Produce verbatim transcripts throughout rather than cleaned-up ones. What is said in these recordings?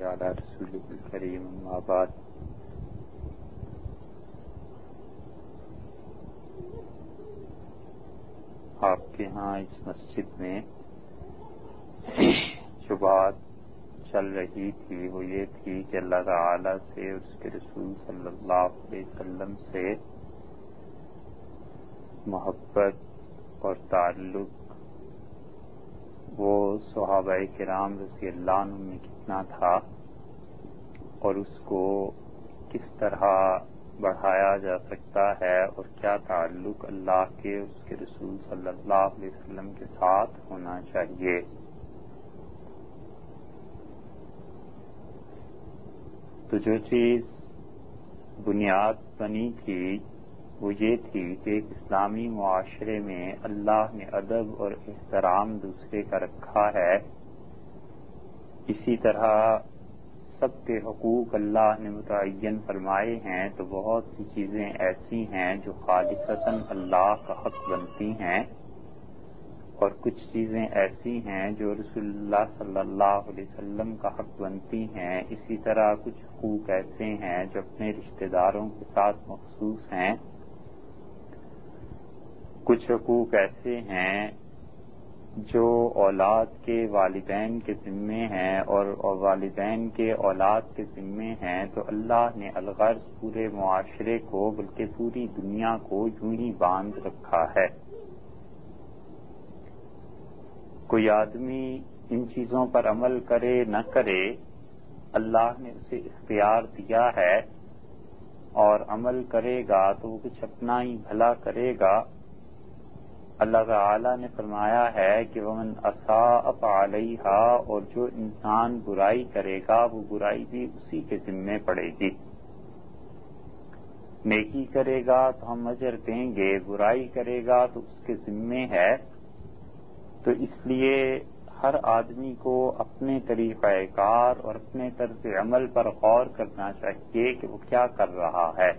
علی رسولہ الکریم اما بعد۔ آپ کے ہاں اس مسجد میں جو بات چل رہی تھی وہ یہ تھی کہ اللہ تعالی سے اور اس کے رسول صلی اللہ علیہ وسلم سے محبت اور تعلق وہ صحابہ کرام رضی اللہ عنہم میں کتنا تھا اور اس کو کس طرح بڑھایا جا سکتا ہے اور کیا تعلق اللہ کے اس کے رسول صلی اللہ علیہ وسلم کے ساتھ ہونا چاہیے۔ تو جو چیز بنیاد بنی تھی وہ یہ تھی کہ ایک اسلامی معاشرے میں اللہ نے ادب اور احترام دوسرے کا رکھا ہے، اسی طرح سب کے حقوق اللہ نے متعین فرمائے ہیں، تو بہت سی چیزیں ایسی ہیں جو خالصتاً اللہ کا حق بنتی ہیں اور کچھ چیزیں ایسی ہیں جو رسول اللہ صلی اللہ علیہ وسلم کا حق بنتی ہیں۔ اسی طرح کچھ حقوق ایسے ہیں جو اپنے رشتہ داروں کے ساتھ مخصوص ہیں، کچھ حقوق ایسے ہیں جو اولاد کے والدین کے ذمے ہیں اور والدین کے اولاد کے ذمے ہیں، تو اللہ نے الغرض پورے معاشرے کو بلکہ پوری دنیا کو یوں ہی باندھ رکھا ہے۔ کوئی آدمی ان چیزوں پر عمل کرے نہ کرے، اللہ نے اسے اختیار دیا ہے، اور عمل کرے گا تو وہ کچھ اپنا ہی بھلا کرے گا۔ اللہ تعالی نے فرمایا ہے کہ وَمَنْ أَسَاءَ فَعَلَيْهَا، اور جو انسان برائی کرے گا وہ برائی بھی اسی کے ذمے پڑے گی۔ نیکی کرے گا تو ہم اجر دیں گے، برائی کرے گا تو اس کے ذمے ہے۔ تو اس لیے ہر آدمی کو اپنے طریقہ کار اور اپنے طرز عمل پر غور کرنا چاہیے کہ وہ کیا کر رہا ہے۔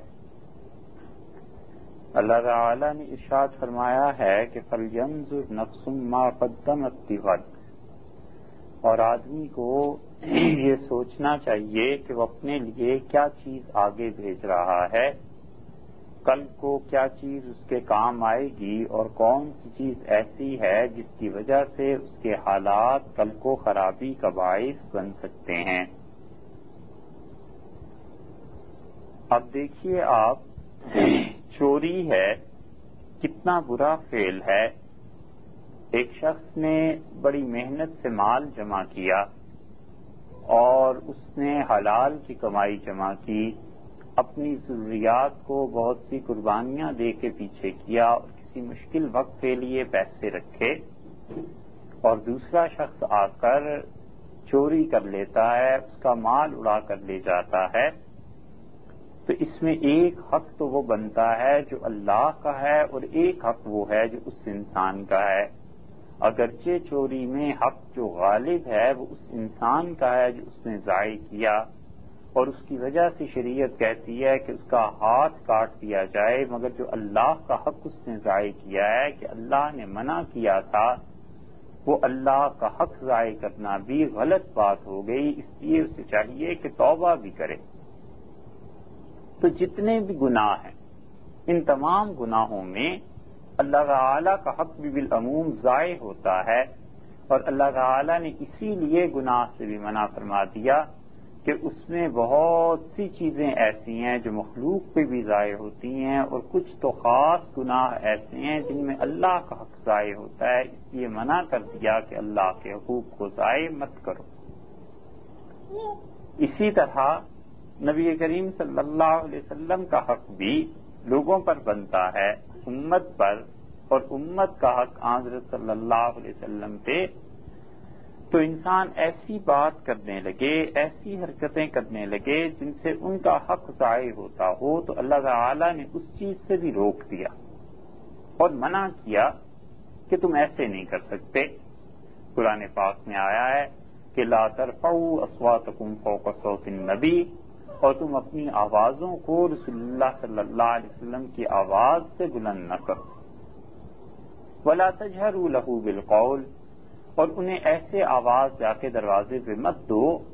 اللہ تعالی نے ارشاد فرمایا ہے کہ فَلْيَنظُرْ نَفْسٌ مَّا قَدَّمَتْ لِغَدٍ، اور آدمی کو یہ سوچنا چاہیے کہ وہ اپنے لیے کیا چیز آگے بھیج رہا ہے، کل کو کیا چیز اس کے کام آئے گی، اور کون سی چیز ایسی ہے جس کی وجہ سے اس کے حالات کل کو خرابی کا باعث بن سکتے ہیں۔ اب دیکھیے آپ، چوری ہے کتنا برا فعل ہے۔ ایک شخص نے بڑی محنت سے مال جمع کیا اور اس نے حلال کی کمائی جمع کی، اپنی ضروریات کو بہت سی قربانیاں دے کے پیچھے کیا اور کسی مشکل وقت کے لیے پیسے رکھے، اور دوسرا شخص آ کر چوری کر لیتا ہے، اس کا مال اڑا کر لے جاتا ہے۔ تو اس میں ایک حق تو وہ بنتا ہے جو اللہ کا ہے اور ایک حق وہ ہے جو اس انسان کا ہے۔ اگرچہ چوری میں حق جو غالب ہے وہ اس انسان کا ہے جو اس نے ضائع کیا، اور اس کی وجہ سے شریعت کہتی ہے کہ اس کا ہاتھ کاٹ دیا جائے، مگر جو اللہ کا حق اس نے ضائع کیا ہے کہ اللہ نے منع کیا تھا، وہ اللہ کا حق ضائع کرنا بھی غلط بات ہو گئی، اس لیے اسے چاہیے کہ توبہ بھی کرے۔ تو جتنے بھی گناہ ہیں ان تمام گناہوں میں اللہ تعالی کا حق بھی بالعموم ضائع ہوتا ہے، اور اللہ تعالی نے اسی لیے گناہ سے بھی منع فرما دیا کہ اس میں بہت سی چیزیں ایسی ہیں جو مخلوق پہ بھی ضائع ہوتی ہیں، اور کچھ تو خاص گناہ ایسے ہیں جن میں اللہ کا حق ضائع ہوتا ہے، اس لیے منع کر دیا کہ اللہ کے حقوق کو ضائع مت کرو۔ اسی طرح نبی کریم صلی اللہ علیہ وسلم کا حق بھی لوگوں پر بنتا ہے، امت پر، اور امت کا حق حضرت صلی اللہ علیہ وسلم پہ۔ تو انسان ایسی بات کرنے لگے، ایسی حرکتیں کرنے لگے جن سے ان کا حق ضائع ہوتا ہو، تو اللہ تعالی نے اس چیز سے بھی روک دیا اور منع کیا کہ تم ایسے نہیں کر سکتے۔ قرآن پاک میں آیا ہے کہ لا ترفعوا اصواتکم فوق صوت النبی، اور تم اپنی آوازوں کو رسول اللہ صلی اللہ علیہ وسلم کی آواز سے بلند نہ کرو۔ ولا تجہروا لہ بالقول، اور انہیں ایسے آواز جا کے دروازے پہ مت دو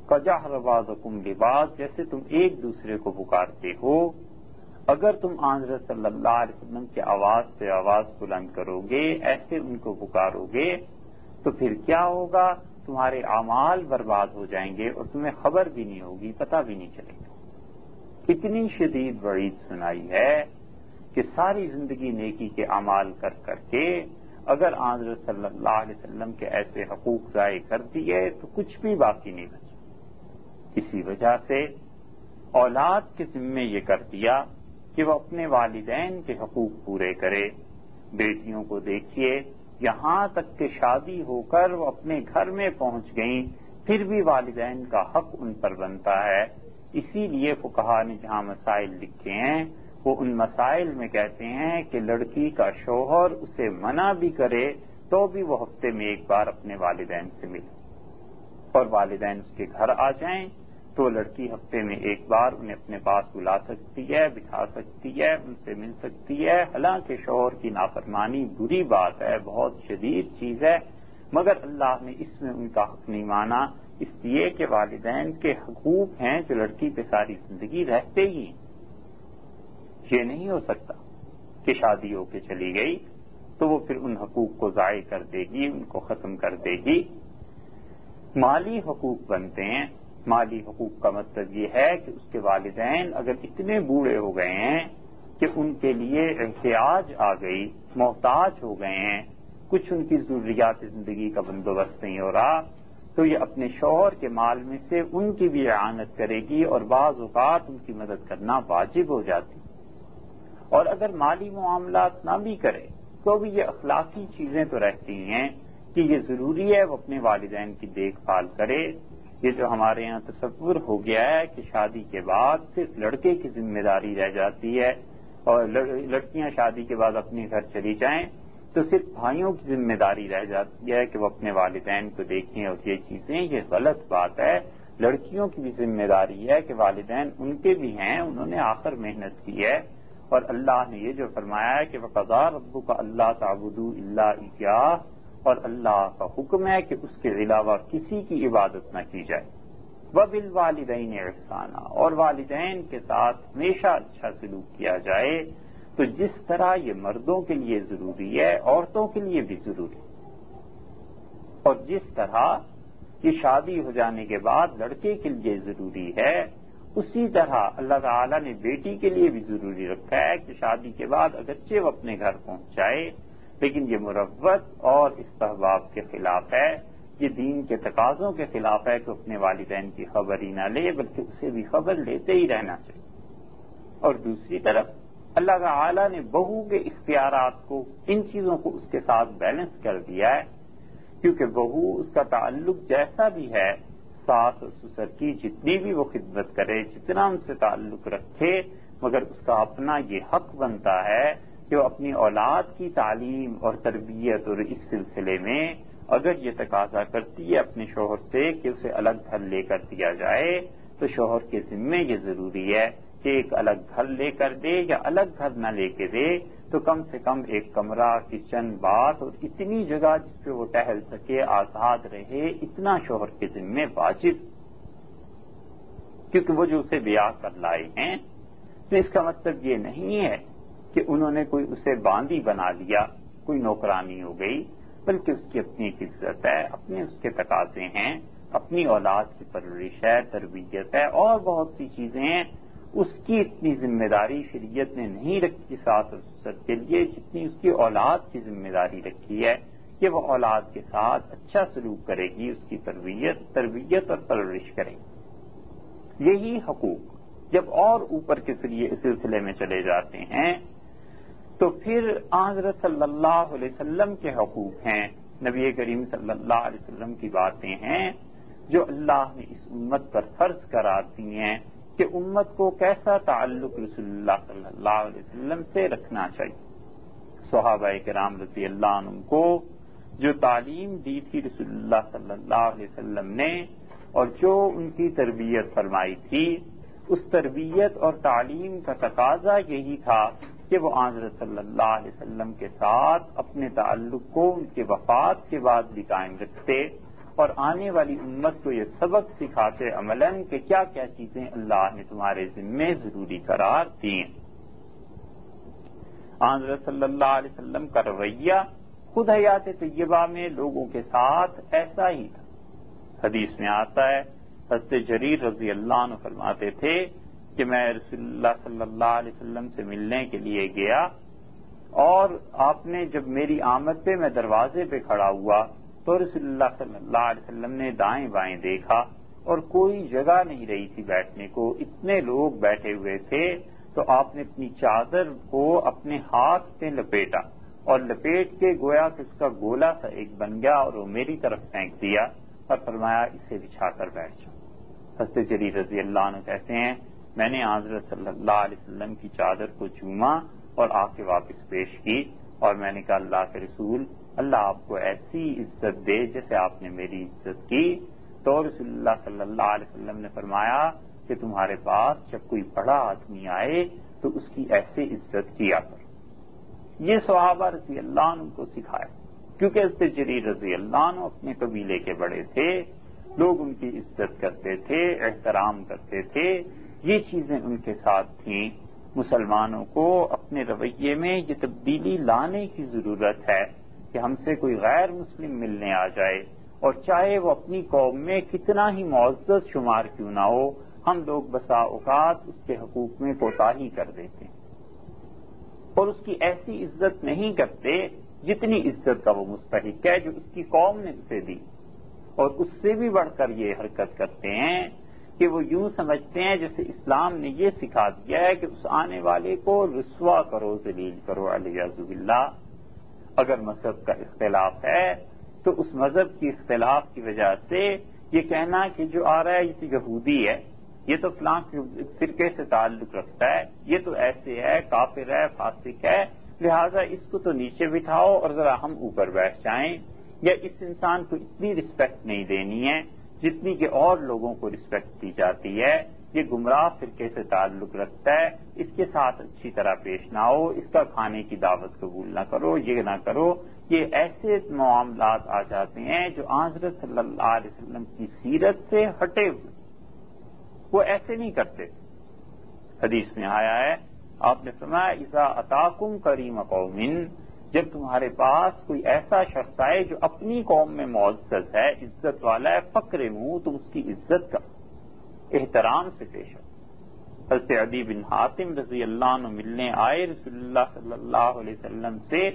کجہر بعضکم لبعض، جیسے تم ایک دوسرے کو پکارتے ہو۔ اگر تم حضرت صلی اللہ علیہ وسلم کی آواز سے آواز بلند کرو گے، ایسے ان کو پکارو گے، تو پھر کیا ہوگا؟ تمہارے اعمال برباد ہو جائیں گے اور تمہیں خبر بھی نہیں ہوگی، پتہ بھی نہیں چلے گا۔ اتنی شدید وعید سنائی ہے کہ ساری زندگی نیکی کے اعمال کر کر کے اگر حضرت صلی اللہ علیہ وسلم کے ایسے حقوق ضائع کر دیے تو کچھ بھی باقی نہیں بچا۔ اسی وجہ سے اولاد کے ذمے یہ کر دیا کہ وہ اپنے والدین کے حقوق پورے کرے۔ بیٹیوں کو دیکھیے، یہاں تک کہ شادی ہو کر وہ اپنے گھر میں پہنچ گئیں، پھر بھی والدین کا حق ان پر بنتا ہے۔ اسی لیے فقہاء نے جہاں مسائل لکھے ہیں وہ ان مسائل میں کہتے ہیں کہ لڑکی کا شوہر اسے منع بھی کرے تو بھی وہ ہفتے میں ایک بار اپنے والدین سے ملے، اور والدین اس کے گھر آ جائیں تو لڑکی ہفتے میں ایک بار انہیں اپنے پاس بلا سکتی ہے، بٹھا سکتی ہے، ان سے مل سکتی ہے۔ حالانکہ شوہر کی نافرمانی بری بات ہے، بہت شدید چیز ہے، مگر اللہ نے اس میں ان کا حق نہیں مانا، اس لیے کہ والدین کے حقوق ہیں جو لڑکی پہ ساری زندگی رہتے ہی۔ یہ نہیں ہو سکتا کہ شادی ہو کے چلی گئی تو وہ پھر ان حقوق کو ضائع کر دے گی، ان کو ختم کر دے گی۔ مالی حقوق بنتے ہیں۔ مالی حقوق کا مطلب یہ ہے کہ اس کے والدین اگر اتنے بوڑھے ہو گئے ہیں کہ ان کے لیے احتیاج آ گئی، محتاج ہو گئے ہیں، کچھ ان کی ضروریات زندگی کا بندوبست نہیں ہو رہا، تو یہ اپنے شوہر کے مال میں سے ان کی بھی اعانت کرے گی اور بعض اوقات ان کی مدد کرنا واجب ہو جاتی۔ اور اگر مالی معاملات نہ بھی کرے تو بھی یہ اخلاقی چیزیں تو رہتی ہیں کہ یہ ضروری ہے وہ اپنے والدین کی دیکھ بھال کرے۔ یہ جو ہمارے یہاں تصور ہو گیا ہے کہ شادی کے بعد صرف لڑکے کی ذمہ داری رہ جاتی ہے اور لڑکیاں شادی کے بعد اپنے گھر چلی جائیں تو صرف بھائیوں کی ذمہ داری رہ جاتی ہے کہ وہ اپنے والدین کو دیکھیں، اور یہ چیزیں یہ غلط بات ہے۔ لڑکیوں کی بھی ذمہ داری ہے کہ والدین ان کے بھی ہیں، انہوں نے آخر محنت کی ہے، اور اللہ نے یہ جو فرمایا ہے کہ وَقَضَىٰ رَبُّكَ أَلَّا تَعْبُدُوا إِلَّا إِيَّاهُ، اور اللہ کا حکم ہے کہ اس کے علاوہ کسی کی عبادت نہ کی جائے۔ وَبِالْوَالِدَيْنِ إِحْسَانًا، اور والدین کے ساتھ ہمیشہ اچھا سلوک کیا جائے۔ تو جس طرح یہ مردوں کے لیے ضروری ہے، عورتوں کے لیے بھی ضروری ہے، اور جس طرح یہ شادی ہو جانے کے بعد لڑکے کے لیے ضروری ہے، اسی طرح اللہ تعالیٰ نے بیٹی کے لیے بھی ضروری رکھا ہے کہ شادی کے بعد اگرچہ وہ اپنے گھر پہنچ جائے لیکن یہ مروت اور استحباب کے خلاف ہے، یہ دین کے تقاضوں کے خلاف ہے کہ اپنے والدین کی خبر ہی نہ لے بلکہ اسے بھی خبر لیتے ہی رہنا چاہیے۔ اور دوسری طرف اللہ تعالیٰ نے بہو کے اختیارات کو، ان چیزوں کو اس کے ساتھ بیلنس کر دیا ہے، کیونکہ بہو اس کا تعلق جیسا بھی ہے، ساس اور سسر کی جتنی بھی وہ خدمت کرے، جتنا ان سے تعلق رکھے، مگر اس کا اپنا یہ حق بنتا ہے کہ وہ اپنی اولاد کی تعلیم اور تربیت اور اس سلسلے میں اگر یہ تقاضا کرتی ہے اپنے شوہر سے کہ اسے الگ گھر لے کر دیا جائے تو شوہر کے ذمے یہ ضروری ہے کہ ایک الگ گھر لے کر دے، یا الگ گھر نہ لے کے دے تو کم سے کم ایک کمرہ، کچن، باتھ اور اتنی جگہ جس پہ وہ ٹہل سکے، آزاد رہے، اتنا شوہر کے ذمے واجب، کیونکہ وہ جو اسے بیاہ کر لائے ہیں۔ تو اس کا مطلب یہ نہیں ہے کہ انہوں نے کوئی اسے باندی بنا لیا، کوئی نوکرانی ہو گئی، بلکہ اس کی اپنی ایک عزت ہے، اپنے اس کے تقاضے ہیں، اپنی اولاد کی پرورش ہے، تربیت ہے، اور بہت سی چیزیں ہیں۔ اس کی اتنی ذمہ داری شریعت نے نہیں رکھی ساس اور سسر کے لیے جتنی اس کی اولاد کی ذمہ داری رکھی ہے کہ وہ اولاد کے ساتھ اچھا سلوک کرے گی، اس کی تربیت تربیت اور پرورش کرے گی۔ یہی حقوق جب اور اوپر کے سلسلے میں چلے جاتے ہیں تو پھر حضرت صلی اللہ علیہ وسلم کے حقوق ہیں، نبی کریم صلی اللہ علیہ وسلم کی باتیں ہیں جو اللہ نے اس امت پر فرض قرار دی ہیں کہ امت کو کیسا تعلق رسول اللہ صلی اللہ علیہ وسلم سے رکھنا چاہیے۔ صحابہ کرام رضی اللہ عنہم کو جو تعلیم دی تھی رسول اللہ صلی اللہ علیہ وسلم نے اور جو ان کی تربیت فرمائی تھی، اس تربیت اور تعلیم کا تقاضا یہی تھا کہ وہ حضرت صلی اللہ علیہ وسلم کے ساتھ اپنے تعلق کو ان کے وفات کے بعد بھی قائم رکھتے، اور آنے والی امت کو یہ سبق سکھاتے عملاً کہ کیا کیا چیزیں اللہ نے تمہارے ذمے ضروری قرار دی ہیں۔ حضرت صلی اللہ علیہ وسلم کا رویہ خود حیات طیبہ میں لوگوں کے ساتھ ایسا ہی تھا۔ حدیث میں آتا ہے، حضرت جریر رضی اللہ عنہ فرماتے تھے کہ میں رسول اللہ صلی اللہ علیہ وسلم سے ملنے کے لیے گیا، اور آپ نے جب میری آمد پہ میں دروازے پہ کھڑا ہوا تو رسول اللہ صلی اللہ علیہ وسلم نے دائیں بائیں دیکھا اور کوئی جگہ نہیں رہی تھی بیٹھنے کو، اتنے لوگ بیٹھے ہوئے تھے، تو آپ نے اپنی چادر کو اپنے ہاتھ پہ لپیٹا اور لپیٹ کے گویا کہ اس کا گولا سا ایک بن گیا اور وہ میری طرف پھینک دیا اور فرمایا اسے بچھا کر بیٹھ جاؤ۔ حضرت جریر رضی اللہ عنہ کہتے ہیں میں نے حضرت صلی اللہ علیہ وسلم کی چادر کو چوما اور آ کے واپس پیش کی، اور میں نے کہا اللہ کے رسول، اللہ آپ کو ایسی عزت دے جیسے آپ نے میری عزت کی۔ تو رسول اللہ صلی اللہ علیہ وسلم نے فرمایا کہ تمہارے پاس جب کوئی بڑا آدمی آئے تو اس کی ایسے عزت کیا کرو۔ یہ صحابہ رضی اللہ عنہ کو سکھایا، کیونکہ حضرت جریر رضی اللہ عنہ اپنے قبیلے کے بڑے تھے، لوگ ان کی عزت کرتے تھے، احترام کرتے تھے، یہ چیزیں ان کے ساتھ تھیں۔ مسلمانوں کو اپنے رویے میں یہ تبدیلی لانے کی ضرورت ہے کہ ہم سے کوئی غیر مسلم ملنے آ جائے، اور چاہے وہ اپنی قوم میں کتنا ہی معزز شمار کیوں نہ ہو، ہم لوگ بسا اوقات اس کے حقوق میں کوتاہی کر دیتے ہیں اور اس کی ایسی عزت نہیں کرتے جتنی عزت کا وہ مستحق ہے جو اس کی قوم نے اسے دی، اور اس سے بھی بڑھ کر یہ حرکت کرتے ہیں کہ وہ یوں سمجھتے ہیں جیسے اسلام نے یہ سکھا دیا ہے کہ اس آنے والے کو رسوا کرو، ذلیل کرو، علیاذ باللہ۔ اگر مذہب کا اختلاف ہے تو اس مذہب کی اختلاف کی وجہ سے یہ کہنا کہ جو آ رہا ہے یہ تو یہودی ہے، یہ تو فلاں فرقے سے تعلق رکھتا ہے، یہ تو ایسے ہے، کافر ہے، فاسق ہے، لہذا اس کو تو نیچے بٹھاؤ اور ذرا ہم اوپر بیٹھ جائیں، یا اس انسان کو اتنی رسپیکٹ نہیں دینی ہے جتنی کہ اور لوگوں کو رسپیکٹ دی جاتی ہے، یہ گمراہ فرقے سے تعلق رکھتا ہے، اس کے ساتھ اچھی طرح پیش نہ ہو، اس کا کھانے کی دعوت قبول نہ کرو، یہ نہ کرو۔ یہ ایسے معاملات آ جاتے ہیں جو حضرت صلی اللہ علیہ وسلم کی سیرت سے ہٹے ہوئے، وہ ایسے نہیں کرتے۔ حدیث میں آیا ہے، آپ نے فرمایا اذا اتاکم کریم قوم، جب تمہارے پاس کوئی ایسا شخص آئے جو اپنی قوم میں معزز ہے، عزت والا ہے، فکرموا، تم اس کی عزت کا احترام سے پیش آؤ۔ حضرت عدی بن حاتم رضی اللہ عنہ ملنے آئے رسول اللہ صلی اللہ علیہ وسلم سے،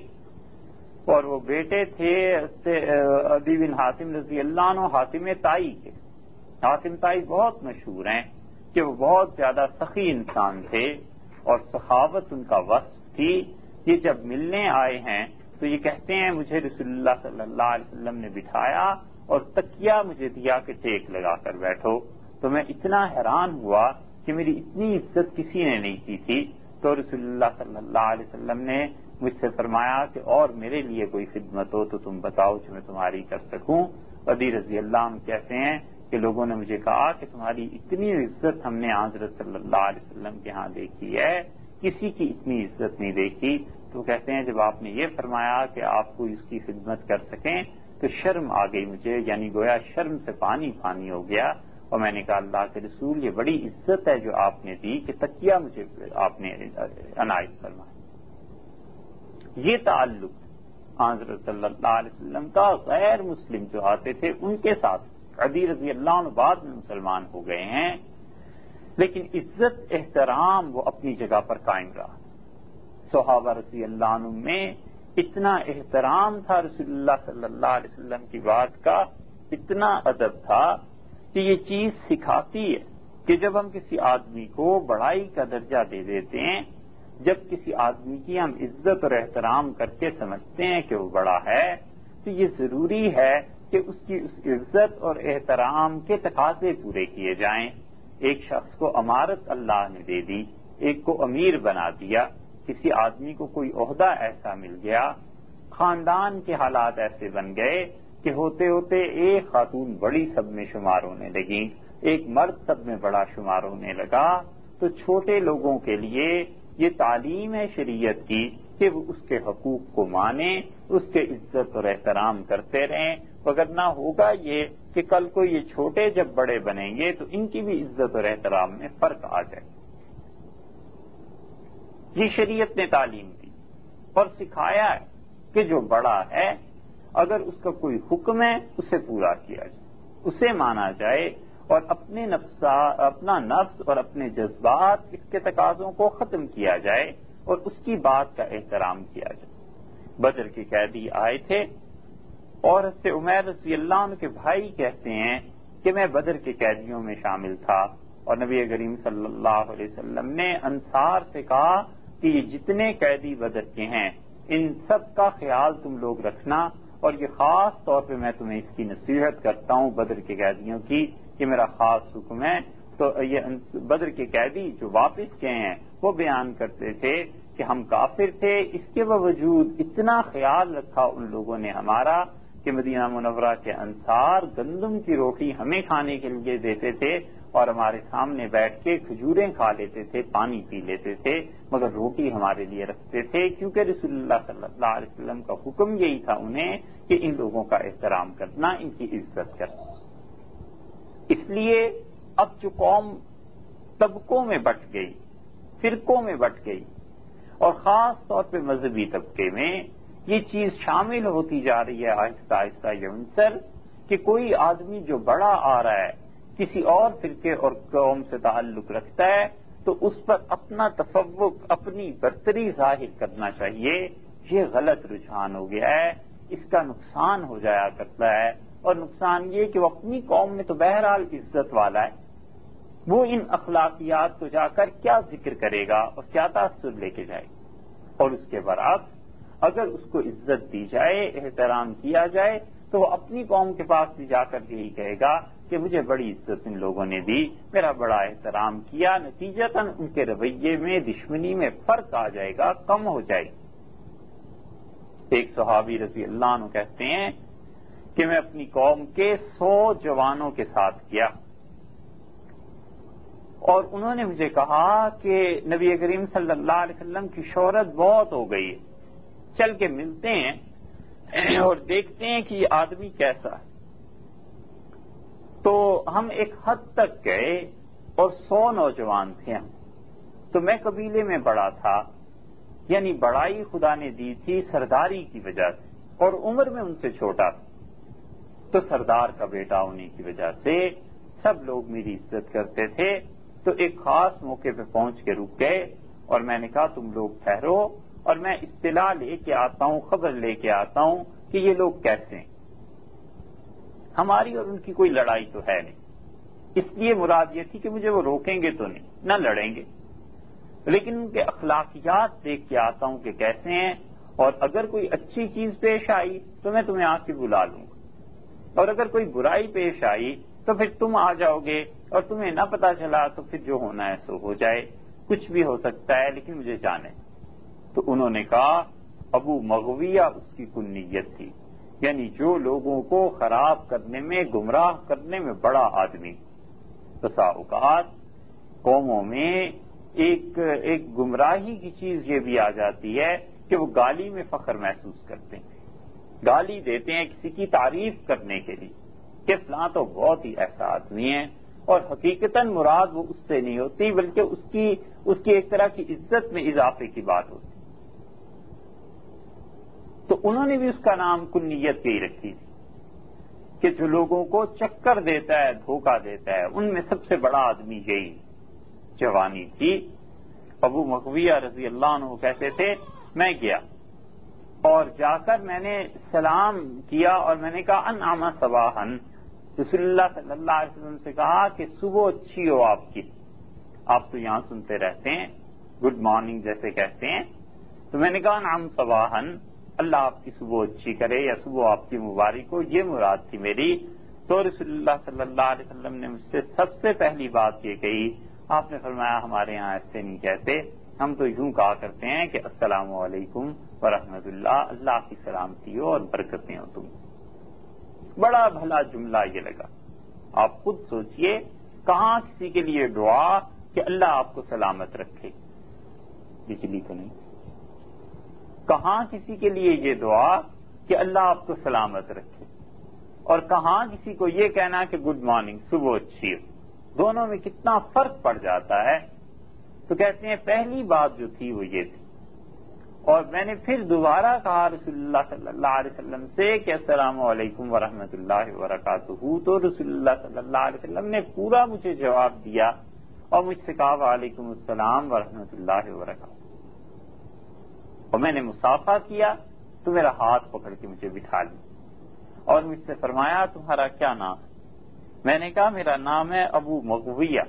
اور وہ بیٹے تھے حضرت عدی بن حاتم رضی اللہ عنہ حاتم طائی کے۔ حاتم طائی بہت مشہور ہیں کہ وہ بہت زیادہ سخی انسان تھے اور سخاوت ان کا وصف تھی۔ یہ جب ملنے آئے ہیں تو یہ کہتے ہیں مجھے رسول اللہ صلی اللہ علیہ وسلم نے بٹھایا اور تکیہ مجھے دیا کہ ٹیک لگا کر بیٹھو، تو میں اتنا حیران ہوا کہ میری اتنی عزت کسی نے نہیں کی تھی۔ تو رسول اللہ صلی اللہ علیہ وسلم نے مجھ سے فرمایا کہ اور میرے لیے کوئی خدمت ہو تو تم بتاؤ جو میں تمہاری کر سکوں۔ عدی رضی اللہ عنہ کہتے ہیں کہ لوگوں نے مجھے کہا کہ تمہاری اتنی عزت ہم نے حضرت صلی اللہ علیہ وسلم کے ہاں دیکھی ہے، کسی کی اتنی عزت نہیں دیکھی۔ تو کہتے ہیں جب آپ نے یہ فرمایا کہ آپ کو اس کی خدمت کر سکیں تو شرم آ گئی مجھے، یعنی گویا شرم سے پانی پانی ہو گیا، اور میں نے کہا اللہ کے رسول یہ بڑی عزت ہے جو آپ نے دی کہ تکیہ مجھے آپ نے عنایت فرمایا۔ یہ تعلق حضرت صلی اللہ علیہ وسلم کا غیر مسلم جو آتے تھے ان کے ساتھ۔ عدی رضی اللہ عنہ بعد میں مسلمان ہو گئے ہیں، لیکن عزت احترام وہ اپنی جگہ پر قائم رہا۔ صحابہ رضی اللہ عنہ میں اتنا احترام تھا رسول اللہ صلی اللہ علیہ وسلم کی بات کا، اتنا ادب تھا کہ یہ چیز سکھاتی ہے کہ جب ہم کسی آدمی کو بڑائی کا درجہ دے دیتے ہیں، جب کسی آدمی کی ہم عزت اور احترام کر کے سمجھتے ہیں کہ وہ بڑا ہے، تو یہ ضروری ہے کہ اس کی اس عزت اور احترام کے تقاضے پورے کیے جائیں۔ ایک شخص کو امارت اللہ نے دے دی، ایک کو امیر بنا دیا، کسی آدمی کو کوئی عہدہ ایسا مل گیا، خاندان کے حالات ایسے بن گئے کہ ہوتے ہوتے ایک خاتون بڑی سب میں شمار ہونے لگی، ایک مرد سب میں بڑا شمار ہونے لگا، تو چھوٹے لوگوں کے لیے یہ تعلیم ہے شریعت کی کہ وہ اس کے حقوق کو مانیں، اس کے عزت اور احترام کرتے رہیں، وگرنہ ہوگا یہ کہ کل کو یہ چھوٹے جب بڑے بنیں گے تو ان کی بھی عزت اور احترام میں فرق آ جائے۔ یہ شریعت نے تعلیم دی اور سکھایا ہے کہ جو بڑا ہے اگر اس کا کوئی حکم ہے اسے پورا کیا جائے، اسے مانا جائے، اور اپنے نفس اپنا نفس اور اپنے جذبات اس کے تقاضوں کو ختم کیا جائے اور اس کی بات کا احترام کیا جائے۔ بدر کے قیدی آئے تھے اور حضرت عمیر رضی اللہ عنہ کے بھائی کہتے ہیں کہ میں بدر کے قیدیوں میں شامل تھا، اور نبی کریم صلی اللہ علیہ وسلم نے انصار سے کہا کہ یہ جتنے قیدی بدر کے ہیں ان سب کا خیال تم لوگ رکھنا، اور یہ خاص طور پہ میں تمہیں اس کی نصیحت کرتا ہوں بدر کے قیدیوں کی، کہ میرا خاص حکم ہے۔ تو یہ بدر کے قیدی جو واپس گئے ہیں وہ بیان کرتے تھے کہ ہم کافر تھے، اس کے باوجود اتنا خیال رکھا ان لوگوں نے ہمارا کہ مدینہ منورہ کے انصار گندم کی روٹی ہمیں کھانے کے لیے دیتے تھے اور ہمارے سامنے بیٹھ کے کھجوریں کھا لیتے تھے، پانی پی لیتے تھے، مگر روٹی ہمارے لیے رکھتے تھے، کیونکہ رسول اللہ صلی اللہ علیہ وسلم کا حکم یہی تھا انہیں کہ ان لوگوں کا احترام کرنا، ان کی عزت کرنا۔ اس لیے اب جو قوم طبقوں میں بٹ گئی، فرقوں میں بٹ گئی، اور خاص طور پہ مذہبی طبقے میں یہ چیز شامل ہوتی جا رہی ہے آہستہ آہستہ، یہ عنصر کہ کوئی آدمی جو بڑا آ رہا ہے کسی اور فرقے اور قوم سے تعلق رکھتا ہے تو اس پر اپنا تفوق، اپنی برتری ظاہر کرنا چاہیے۔ یہ غلط رجحان ہو گیا ہے، اس کا نقصان ہو جایا کرتا ہے، اور نقصان یہ کہ وہ اپنی قوم میں تو بہرحال عزت والا ہے، وہ ان اخلاقیات کو جا کر کیا ذکر کرے گا اور کیا تاثر لے کے جائے گا، اور اس کے برعکس اگر اس کو عزت دی جائے، احترام کیا جائے، تو وہ اپنی قوم کے پاس بھی جا کر یہی کہے گا کہ مجھے بڑی عزت ان لوگوں نے دی، میرا بڑا احترام کیا، نتیجتاً ان کے رویے میں، دشمنی میں فرق آ جائے گا، کم ہو جائے گا۔ ایک صحابی رضی اللہ عنہ کہتے ہیں کہ میں اپنی قوم کے سو جوانوں کے ساتھ گیا اور انہوں نے مجھے کہا کہ نبی کریم صلی اللہ علیہ وسلم کی شہرت بہت ہو گئی ہے، چل کے ملتے ہیں اور دیکھتے ہیں کہ یہ آدمی کیسا ہے۔ تو ہم ایک حد تک گئے اور سو نوجوان تھے ہم، تو میں قبیلے میں بڑا تھا، یعنی بڑائی خدا نے دی تھی سرداری کی وجہ سے، اور عمر میں ان سے چھوٹا تھا، تو سردار کا بیٹا ہونے کی وجہ سے سب لوگ میری عزت کرتے تھے۔ تو ایک خاص موقع پہ پہنچ کے رک گئے اور میں نے کہا تم لوگ ٹھہرو اور میں اطلاع لے کے آتا ہوں، خبر لے کے آتا ہوں کہ یہ لوگ کیسے ہیں۔ ہماری اور ان کی کوئی لڑائی تو ہے نہیں، اس لیے مراد یہ تھی کہ مجھے وہ روکیں گے تو نہیں، نہ لڑیں گے، لیکن ان کے اخلاقیات دیکھ کے آتا ہوں کہ کیسے ہیں، اور اگر کوئی اچھی چیز پیش آئی تو میں تمہیں آ کے بلا لوں گا، اور اگر کوئی برائی پیش آئی تو پھر تم آ جاؤ گے، اور تمہیں نہ پتا چلا تو پھر جو ہونا ہے سو ہو جائے، کچھ بھی ہو سکتا ہے، لیکن مجھے جانے۔ تو انہوں نے کہا ابو مغویہ اس کی کنیت تھی، یعنی جو لوگوں کو خراب کرنے میں، گمراہ کرنے میں بڑا آدمی۔ بسا اوقات قوموں میں ایک ایک گمراہی کی چیز یہ بھی آ جاتی ہے کہ وہ گالی میں فخر محسوس کرتے ہیں، گالی دیتے ہیں کسی کی تعریف کرنے کے لیے کہ فلاں تو بہت ہی ایسا آدمی ہے، اور حقیقتاً مراد وہ اس سے نہیں ہوتی بلکہ اس کی اس کی ایک طرح کی عزت میں اضافے کی بات ہوتی۔ تو انہوں نے بھی اس کا نام کنیت یہی رکھی تھی کہ جو لوگوں کو چکر دیتا ہے، دھوکہ دیتا ہے، ان میں سب سے بڑا آدمی یہی جوانی تھی۔ ابو مغویہ رضی اللہ عنہ کہتے تھے میں گیا اور جا کر میں نے سلام کیا اور میں نے کہا انعم صباحن، رسول اللہ صلی اللہ علیہ وسلم سے کہا کہ صبح اچھی ہو آپ کی، آپ تو یہاں سنتے رہتے ہیں گڈ مارننگ جیسے کہتے ہیں، تو میں نے کہا انعم صباحن، اللہ آپ کی صبح اچھی کرے یا صبح آپ کی مبارک ہو، یہ مراد تھی میری۔ تو رسول اللہ صلی اللہ علیہ وسلم نے مجھ سے سب سے پہلی بات یہ کہی، آپ نے فرمایا ہمارے ہاں ایسے نہیں کہتے، ہم تو یوں کہا کرتے ہیں کہ السلام علیکم ورحمۃ اللہ، اللہ کی سلامتی ہو اور برکتیں ہو تم۔ بڑا بھلا جملہ یہ لگا۔ آپ خود سوچئے کہاں کسی کے لیے دعا کہ اللہ آپ کو سلامت رکھے، بجلی تو نہیں، کہاں کسی کے لیے یہ دعا کہ اللہ آپ کو سلامت رکھے، اور کہاں کسی کو یہ کہنا کہ گڈ مارننگ، صبح اچھی ہو، دونوں میں کتنا فرق پڑ جاتا ہے۔ تو کہتے ہیں پہلی بات جو تھی وہ یہ تھی، اور میں نے پھر دوبارہ کہا رسول اللہ صلی اللہ علیہ وسلم سے کہ السلام علیکم ورحمۃ اللہ وبرکاتہ، تو رسول اللہ صلی اللہ علیہ وسلم نے پورا مجھے جواب دیا اور مجھ سے کہا وعلیکم السلام ورحمۃ اللہ وبرکاتہ، اور میں نے مصافحہ کیا تو میرا ہاتھ پکڑ کے مجھے بٹھا لیا اور مجھ سے فرمایا تمہارا کیا نام ہے؟ میں نے کہا میرا نام ہے ابو مغویہ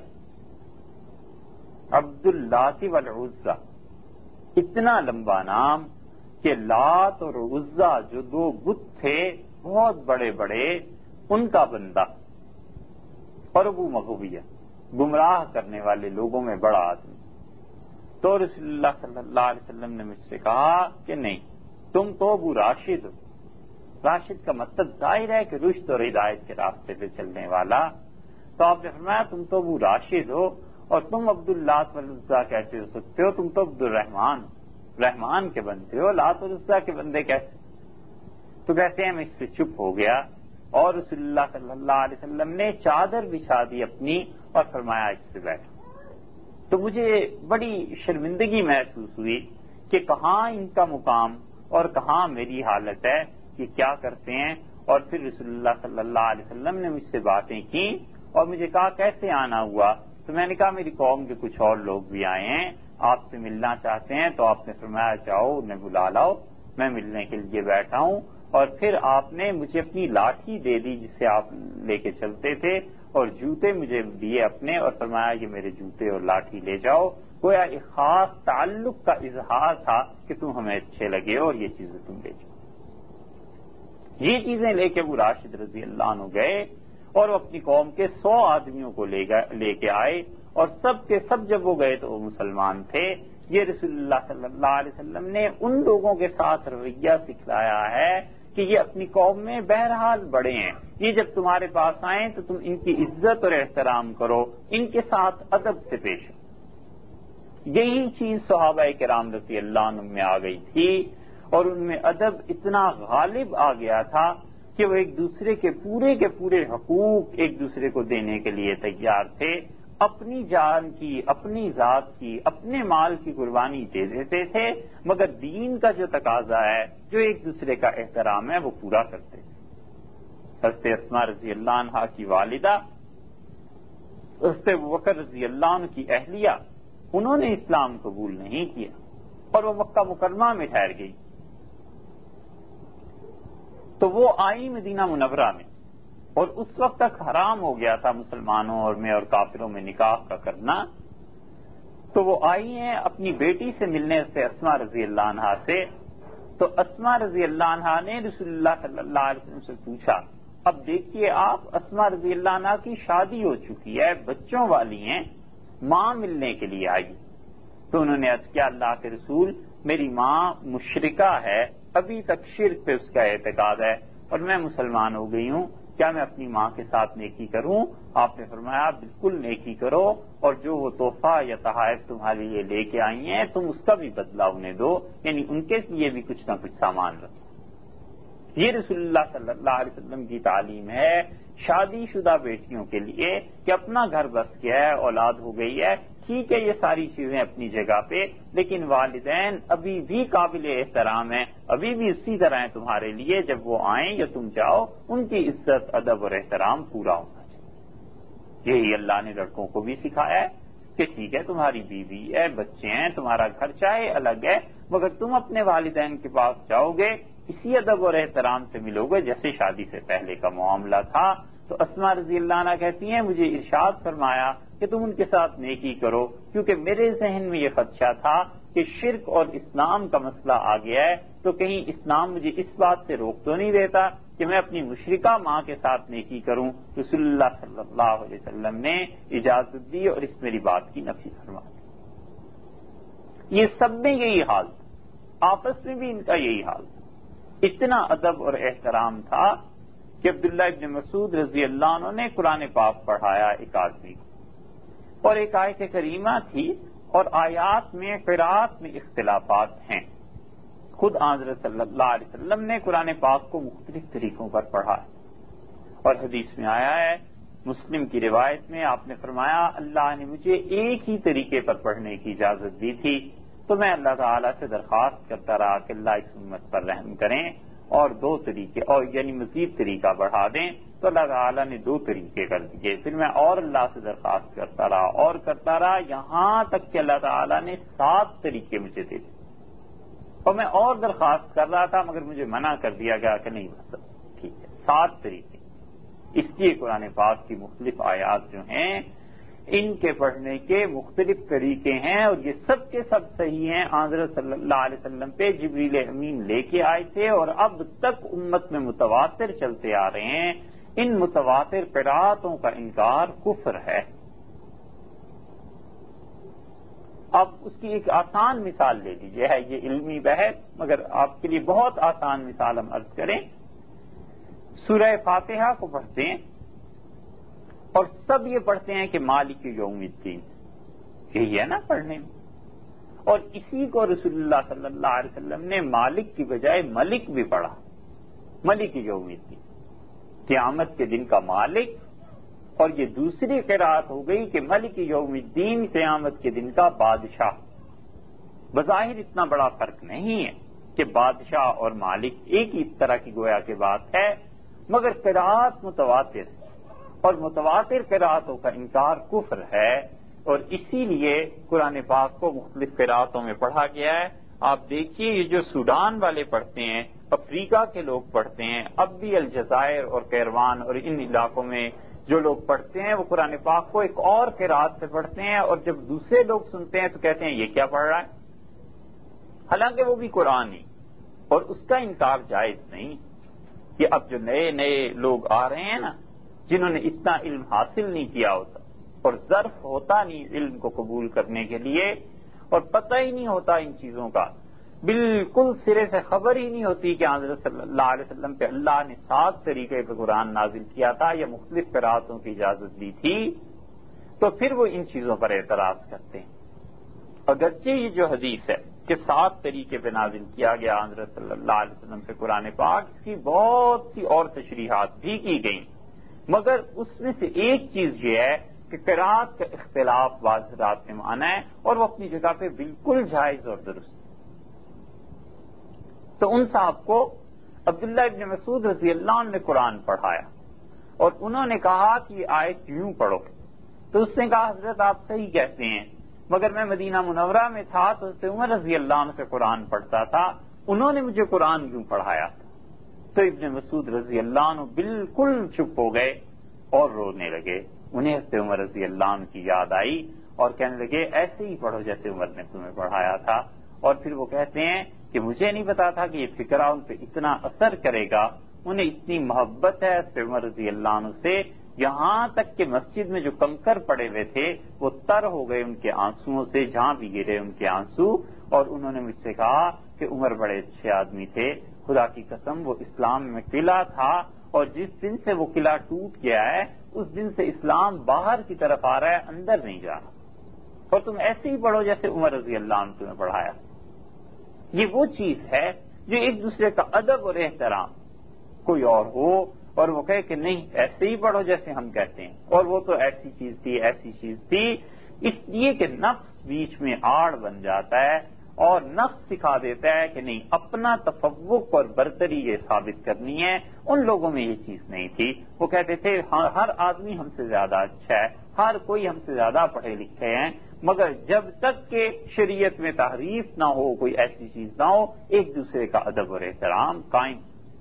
عبد اللہ والعزہ، اتنا لمبا نام کہ لات اور عزہ جو دو بت تھے بہت بڑے بڑے، ان کا بندہ، اور ابو مغویہ گمراہ کرنے والے لوگوں میں بڑا آدمی۔ تو رسول اللہ صلی اللہ علیہ وسلم نے مجھ سے کہا کہ نہیں، تم تو ابو راشد ہو۔ راشد کا مطلب ظاہر ہے کہ رشد اور ہدایت کے راستے پہ چلنے والا۔ تو آپ نے فرمایا تم تو ابو راشد ہو، اور تم عبد اللہ والعزیٰ کیسے ہو سکتے ہو؟ تم تو عبد الرحمان رحمان کے بندے ہو، لات اور عزیٰ کے بندے کیسے؟ تو کہتے ہیں میں اس پہ چپ ہو گیا، اور رسول اللہ صلی اللہ علیہ وسلم نے چادر بچھا دی اپنی اور فرمایا اس پہ بیٹھو۔ تو مجھے بڑی شرمندگی محسوس ہوئی کہ کہاں ان کا مقام اور کہاں میری حالت ہے، کہ کیا کرتے ہیں۔ اور پھر رسول اللہ صلی اللہ علیہ وسلم نے مجھ سے باتیں کی اور مجھے کہا کیسے آنا ہوا؟ تو میں نے کہا میری قوم کے کچھ اور لوگ بھی آئے ہیں، آپ سے ملنا چاہتے ہیں۔ تو آپ نے فرمایا جاؤ انہیں بلا لاؤ، میں ملنے کے لیے بیٹھا ہوں۔ اور پھر آپ نے مجھے اپنی لاٹھی دے دی جسے آپ لے کے چلتے تھے، اور جوتے مجھے دیے اپنے، اور فرمایا یہ میرے جوتے اور لاٹھی لے جاؤ۔ گویا ایک خاص تعلق کا اظہار تھا کہ تم ہمیں اچھے لگے اور یہ چیزیں تم لے جاؤ۔ یہ چیزیں لے کے ابو راشد رضی اللہ عنہ گئے، اور وہ اپنی قوم کے سو آدمیوں کو لے گئے لے کے آئے، اور سب کے سب جب وہ گئے تو وہ مسلمان تھے۔ یہ رسول اللہ صلی اللہ علیہ وسلم نے ان لوگوں کے ساتھ رویہ سکھلایا ہے کہ یہ اپنی قوم میں بہرحال بڑے ہیں، یہ جب تمہارے پاس آئیں تو تم ان کی عزت اور احترام کرو، ان کے ساتھ ادب سے پیش ہو۔ یہی چیز صحابہ کرام رضی اللہ عنہ میں آ گئی تھی، اور ان میں ادب اتنا غالب آ گیا تھا کہ وہ ایک دوسرے کے پورے کے پورے حقوق ایک دوسرے کو دینے کے لیے تیار تھے، اپنی جان کی، اپنی ذات کی، اپنے مال کی قربانی دے دیتے تھے، مگر دین کا جو تقاضا ہے، جو ایک دوسرے کا احترام ہے، وہ پورا کرتے تھے۔ حضرت اسماء رضی اللہ عنہا کی والدہ، حضرت ابوبکر رضی اللہ عنہ کی اہلیہ، انہوں نے اسلام قبول نہیں کیا، اور وہ مکہ مکرمہ میں ٹھہر گئی۔ تو وہ آئی مدینہ منورہ میں، اور اس وقت تک حرام ہو گیا تھا مسلمانوں اور میں اور کافروں میں نکاح کا کرنا۔ تو وہ آئی ہیں اپنی بیٹی سے ملنے سے، اسماء رضی اللہ عنہا سے۔ تو اسماء رضی اللہ عنہا نے رسول اللہ صلی اللہ علیہ وسلم سے پوچھا، اب دیکھیے آپ، اسماء رضی اللہ عنہا کی شادی ہو چکی ہے، بچوں والی ہیں، ماں ملنے کے لیے آئی۔ تو انہوں نے عرض کیا اللہ کے رسول، میری ماں مشرکہ ہے، ابھی تک شرک پہ اس کا اعتقاد ہے، اور میں مسلمان ہو گئی ہوں، کیا میں اپنی ماں کے ساتھ نیکی کروں؟ آپ نے فرمایا بالکل نیکی کرو، اور جو وہ تحفہ یا تحائف تمہارے لیے لے کے آئی ہیں تم اس کا بھی بدلہ انہیں دو، یعنی ان کے لیے بھی کچھ نہ کچھ سامان رکھو۔ یہ رسول اللہ صلی اللہ علیہ وسلم کی تعلیم ہے شادی شدہ بیٹیوں کے لیے کہ اپنا گھر بس گیا ہے، اولاد ہو گئی ہے، ٹھیک ہے یہ ساری چیزیں اپنی جگہ پہ، لیکن والدین ابھی بھی قابل احترام ہیں، ابھی بھی اسی طرح ہیں تمہارے لیے، جب وہ آئیں یا تم جاؤ ان کی عزت ادب اور احترام پورا ہونا چاہیے۔ یہی اللہ نے لڑکوں کو بھی سکھایا ہے کہ ٹھیک ہے تمہاری بیوی ہے، بچے ہیں، تمہارا گھر چاہے الگ ہے، مگر تم اپنے والدین کے پاس جاؤ گے اسی ادب اور احترام سے ملو گے جیسے شادی سے پہلے کا معاملہ تھا۔ تو اسماء رضی اللہ عنہا کہتی ہیں مجھے ارشاد فرمایا کہ تم ان کے ساتھ نیکی کرو، کیونکہ میرے ذہن میں یہ خدشہ تھا کہ شرک اور اسلام کا مسئلہ آ گیا ہے، تو کہیں اسلام مجھے اس بات سے روک تو نہیں دیتا کہ میں اپنی مشرکہ ماں کے ساتھ نیکی کروں۔ رسول اللہ صلی اللہ علیہ وسلم نے اجازت دی اور اس میری بات کی نفی فرما دی۔ یہ سب میں یہی حال تھا، آپس میں بھی ان کا یہی حال تھا، اتنا ادب اور احترام تھا کہ عبداللہ ابن مسعود رضی اللہ عنہ نے قرآن پاک پڑھایا ایک آدمی کو، اور ایک آیت کریمہ تھی، اور آیات میں قرات میں اختلافات ہیں، خود حضرت صلی اللہ علیہ وسلم نے قرآن پاک کو مختلف طریقوں پر پڑھا ہے، اور حدیث میں آیا ہے، مسلم کی روایت میں آپ نے فرمایا اللہ نے مجھے ایک ہی طریقے پر پڑھنے کی اجازت دی تھی، تو میں اللہ تعالیٰ سے درخواست کرتا رہا کہ اللہ اس امت پر رحم کریں اور دو طریقے اور یعنی مزید طریقہ بڑھا دیں، تو اللہ تعالیٰ نے دو طریقے کر دیے۔ پھر میں اور اللہ سے درخواست کرتا رہا اور کرتا رہا یہاں تک کہ اللہ تعالیٰ نے سات طریقے مجھے دے دیے، اور میں اور درخواست کر رہا تھا مگر مجھے منع کر دیا گیا کہ نہیں بس ٹھیک ہے سات طریقے۔ اس لیے قرآن پاک کی مختلف آیات جو ہیں ان کے پڑھنے کے مختلف طریقے ہیں، اور یہ سب کے سب صحیح ہیں، حضرت صلی اللہ علیہ وسلم پہ جبریل امین لے کے آئے تھے اور اب تک امت میں متواتر چلتے آ رہے ہیں۔ ان متواتر قرأتوں کا انکار کفر ہے۔ اب اس کی ایک آسان مثال لے لیجیے، ہے یہ علمی بحث مگر آپ کے لیے بہت آسان مثال ہم عرض کریں۔ سورہ فاتحہ کو پڑھتے ہیں اور سب یہ پڑھتے ہیں کہ مالک یوم الدین، یہی ہے نا پڑھنے میں، اور اسی کو رسول اللہ صلی اللہ علیہ وسلم نے مالک کی بجائے ملک بھی پڑھا، ملک یوم الدین، قیامت کے دن کا مالک، اور یہ دوسری قرأت ہو گئی کہ ملک یوم الدین قیامت کے دن کا بادشاہ۔ بظاہر اتنا بڑا فرق نہیں ہے کہ بادشاہ اور مالک ایک ہی طرح کی گویا کی بات ہے، مگر قرأت متواتر ہے اور متواتر قرأتوں کا انکار کفر ہے، اور اسی لیے قرآن پاک کو مختلف قرأتوں میں پڑھا گیا ہے۔ آپ دیکھیے یہ جو سوڈان والے پڑھتے ہیں، افریقہ کے لوگ پڑھتے ہیں، اب بھی الجزائر اور کیروان اور ان علاقوں میں جو لوگ پڑھتے ہیں وہ قرآن پاک کو ایک اور قرأت سے پڑھتے ہیں، اور جب دوسرے لوگ سنتے ہیں تو کہتے ہیں یہ کیا پڑھ رہا ہے، حالانکہ وہ بھی قرآن ہی، اور اس کا انکار جائز نہیں۔ کہ اب جو نئے نئے لوگ آ رہے ہیں نا، جنہوں نے اتنا علم حاصل نہیں کیا ہوتا اور ظرف ہوتا نہیں علم کو قبول کرنے کے لیے، اور پتہ ہی نہیں ہوتا ان چیزوں کا، بالکل سرے سے خبر ہی نہیں ہوتی کہ حضرت صلی اللہ علیہ وسلم پہ اللہ نے سات طریقے پہ قرآن نازل کیا تھا یا مختلف قرأتوں کی اجازت دی تھی، تو پھر وہ ان چیزوں پر اعتراض کرتے ہیں۔ اگرچہ یہ جو حدیث ہے کہ سات طریقے پہ نازل کیا گیا حضرت صلی اللہ علیہ وسلم پہ قرآن پاک، اس کی بہت سی اور تشریحات بھی کی گئیں، مگر اس میں سے ایک چیز یہ ہے کہ قرأت کا اختلاف بعض رات میں مانا ہے، اور وہ اپنی جگہ پہ بالکل جائز اور درست۔ تو ان صاحب کو عبداللہ ابن مسعود رضی اللہ عنہ نے قرآن پڑھایا اور انہوں نے کہا کہ یہ آیت یوں پڑھو، تو اس نے کہا حضرت آپ صحیح کہتے ہیں، مگر میں مدینہ منورہ میں تھا تو اس سے عمر رضی اللہ عنہ سے قرآن پڑھتا تھا، انہوں نے مجھے قرآن یوں پڑھایا تھا۔ تو ابن مسعود رضی اللہ عنہ بالکل چپ ہو گئے اور رونے لگے، انہیں حضرت عمر رضی اللہ عنہ کی یاد آئی اور کہنے لگے ایسے ہی پڑھو جیسے عمر نے تمہیں پڑھایا تھا۔ اور پھر وہ کہتے ہیں کہ مجھے نہیں پتا تھا کہ یہ فکرہ ان پہ اتنا اثر کرے گا، انہیں اتنی محبت ہے حضرت عمر رضی اللہ عنہ سے، یہاں تک کہ مسجد میں جو کنکر پڑے ہوئے تھے وہ تر ہو گئے ان کے آنسوؤں سے، جہاں بھی گرے ان کے آنسو، اور انہوں نے مجھ سے کہا کہ عمر بڑے اچھے آدمی تھے، خدا کی قسم وہ اسلام میں قلعہ تھا، اور جس دن سے وہ قلعہ ٹوٹ گیا ہے اس دن سے اسلام باہر کی طرف آ رہا ہے، اندر نہیں جا رہا، اور تم ایسے ہی پڑھو جیسے عمر رضی اللہ عنہ تمہیں پڑھایا۔ یہ وہ چیز ہے جو ایک دوسرے کا ادب اور احترام، کوئی اور ہو اور وہ کہے کہ نہیں ایسے ہی پڑھو جیسے ہم کہتے ہیں، اور وہ تو ایسی چیز تھی ایسی چیز تھی، اس لیے کہ نفس بیچ میں آڑ بن جاتا ہے اور نفس سکھا دیتا ہے کہ نہیں اپنا تفوق اور برتری یہ ثابت کرنی ہے۔ ان لوگوں میں یہ چیز نہیں تھی، وہ کہتے تھے ہر آدمی ہم سے زیادہ اچھا ہے، ہر کوئی ہم سے زیادہ پڑھے لکھے ہیں، مگر جب تک کہ شریعت میں تحریف نہ ہو، کوئی ایسی چیز نہ ہو، ایک دوسرے کا ادب اور احترام قائم۔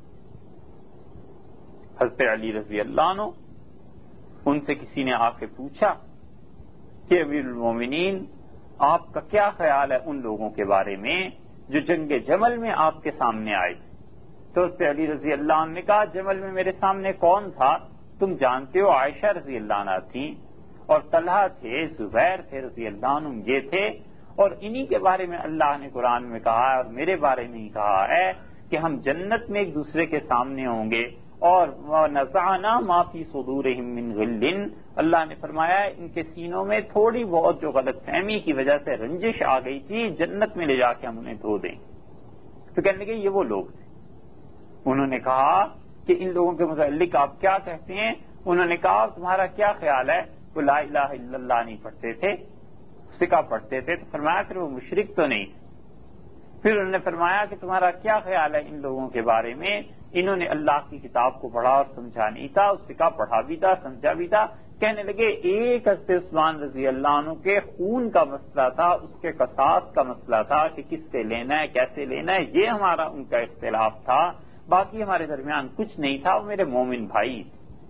حضرت علی رضی اللہ عنہ، ان سے کسی نے آ کے پوچھا کہ امیر المومنین آپ کا کیا خیال ہے ان لوگوں کے بارے میں جو جنگ جمل میں آپ کے سامنے آئے؟ تو حضرت علی رضی اللہ عنہ نے کہا جمل میں میرے سامنے کون تھا؟ تم جانتے ہو عائشہ رضی اللہ عنہ تھیں، اور طلحہ تھے، زبیر تھے رضی اللہ عنہ، یہ تھے، اور انہی کے بارے میں اللہ نے قرآن میں کہا ہے اور میرے بارے میں ہی کہا ہے کہ ہم جنت میں ایک دوسرے کے سامنے ہوں گے، اور وَنَزَعْنَا مَا فِي صُدُورِهِم مِّن غِلٍّ، اللہ نے فرمایا ان کے سینوں میں تھوڑی بہت جو غلط فہمی کی وجہ سے رنجش آ گئی تھی، جنت میں لے جا کے ہم انہیں دھو دیں۔ تو کہنے لگے یہ وہ لوگ تھے. انہوں نے کہا کہ ان لوگوں کے متعلق آپ کیا کہتے ہیں؟ انہوں نے کہا تمہارا کیا خیال ہے؟ وہ لا الہ الا اللہ نہیں پڑھتے تھے، سکا پڑھتے تھے. تو فرمایا پھر وہ مشرک تو نہیں. پھر انہوں نے فرمایا کہ تمہارا کیا خیال ہے ان لوگوں کے بارے میں؟ انہوں نے اللہ کی کتاب کو پڑھا اور سمجھا نہیں تھا، اس سکا پڑھا بھی تھا، سمجھا بھی تھا. کہنے لگے ایک حضرت عثمان رضی اللہ عنہ کے خون کا مسئلہ تھا، اس کے قصاص کا مسئلہ تھا کہ کس سے لینا ہے، کیسے لینا ہے، یہ ہمارا ان کا اختلاف تھا. باقی ہمارے درمیان کچھ نہیں تھا، وہ میرے مومن بھائی.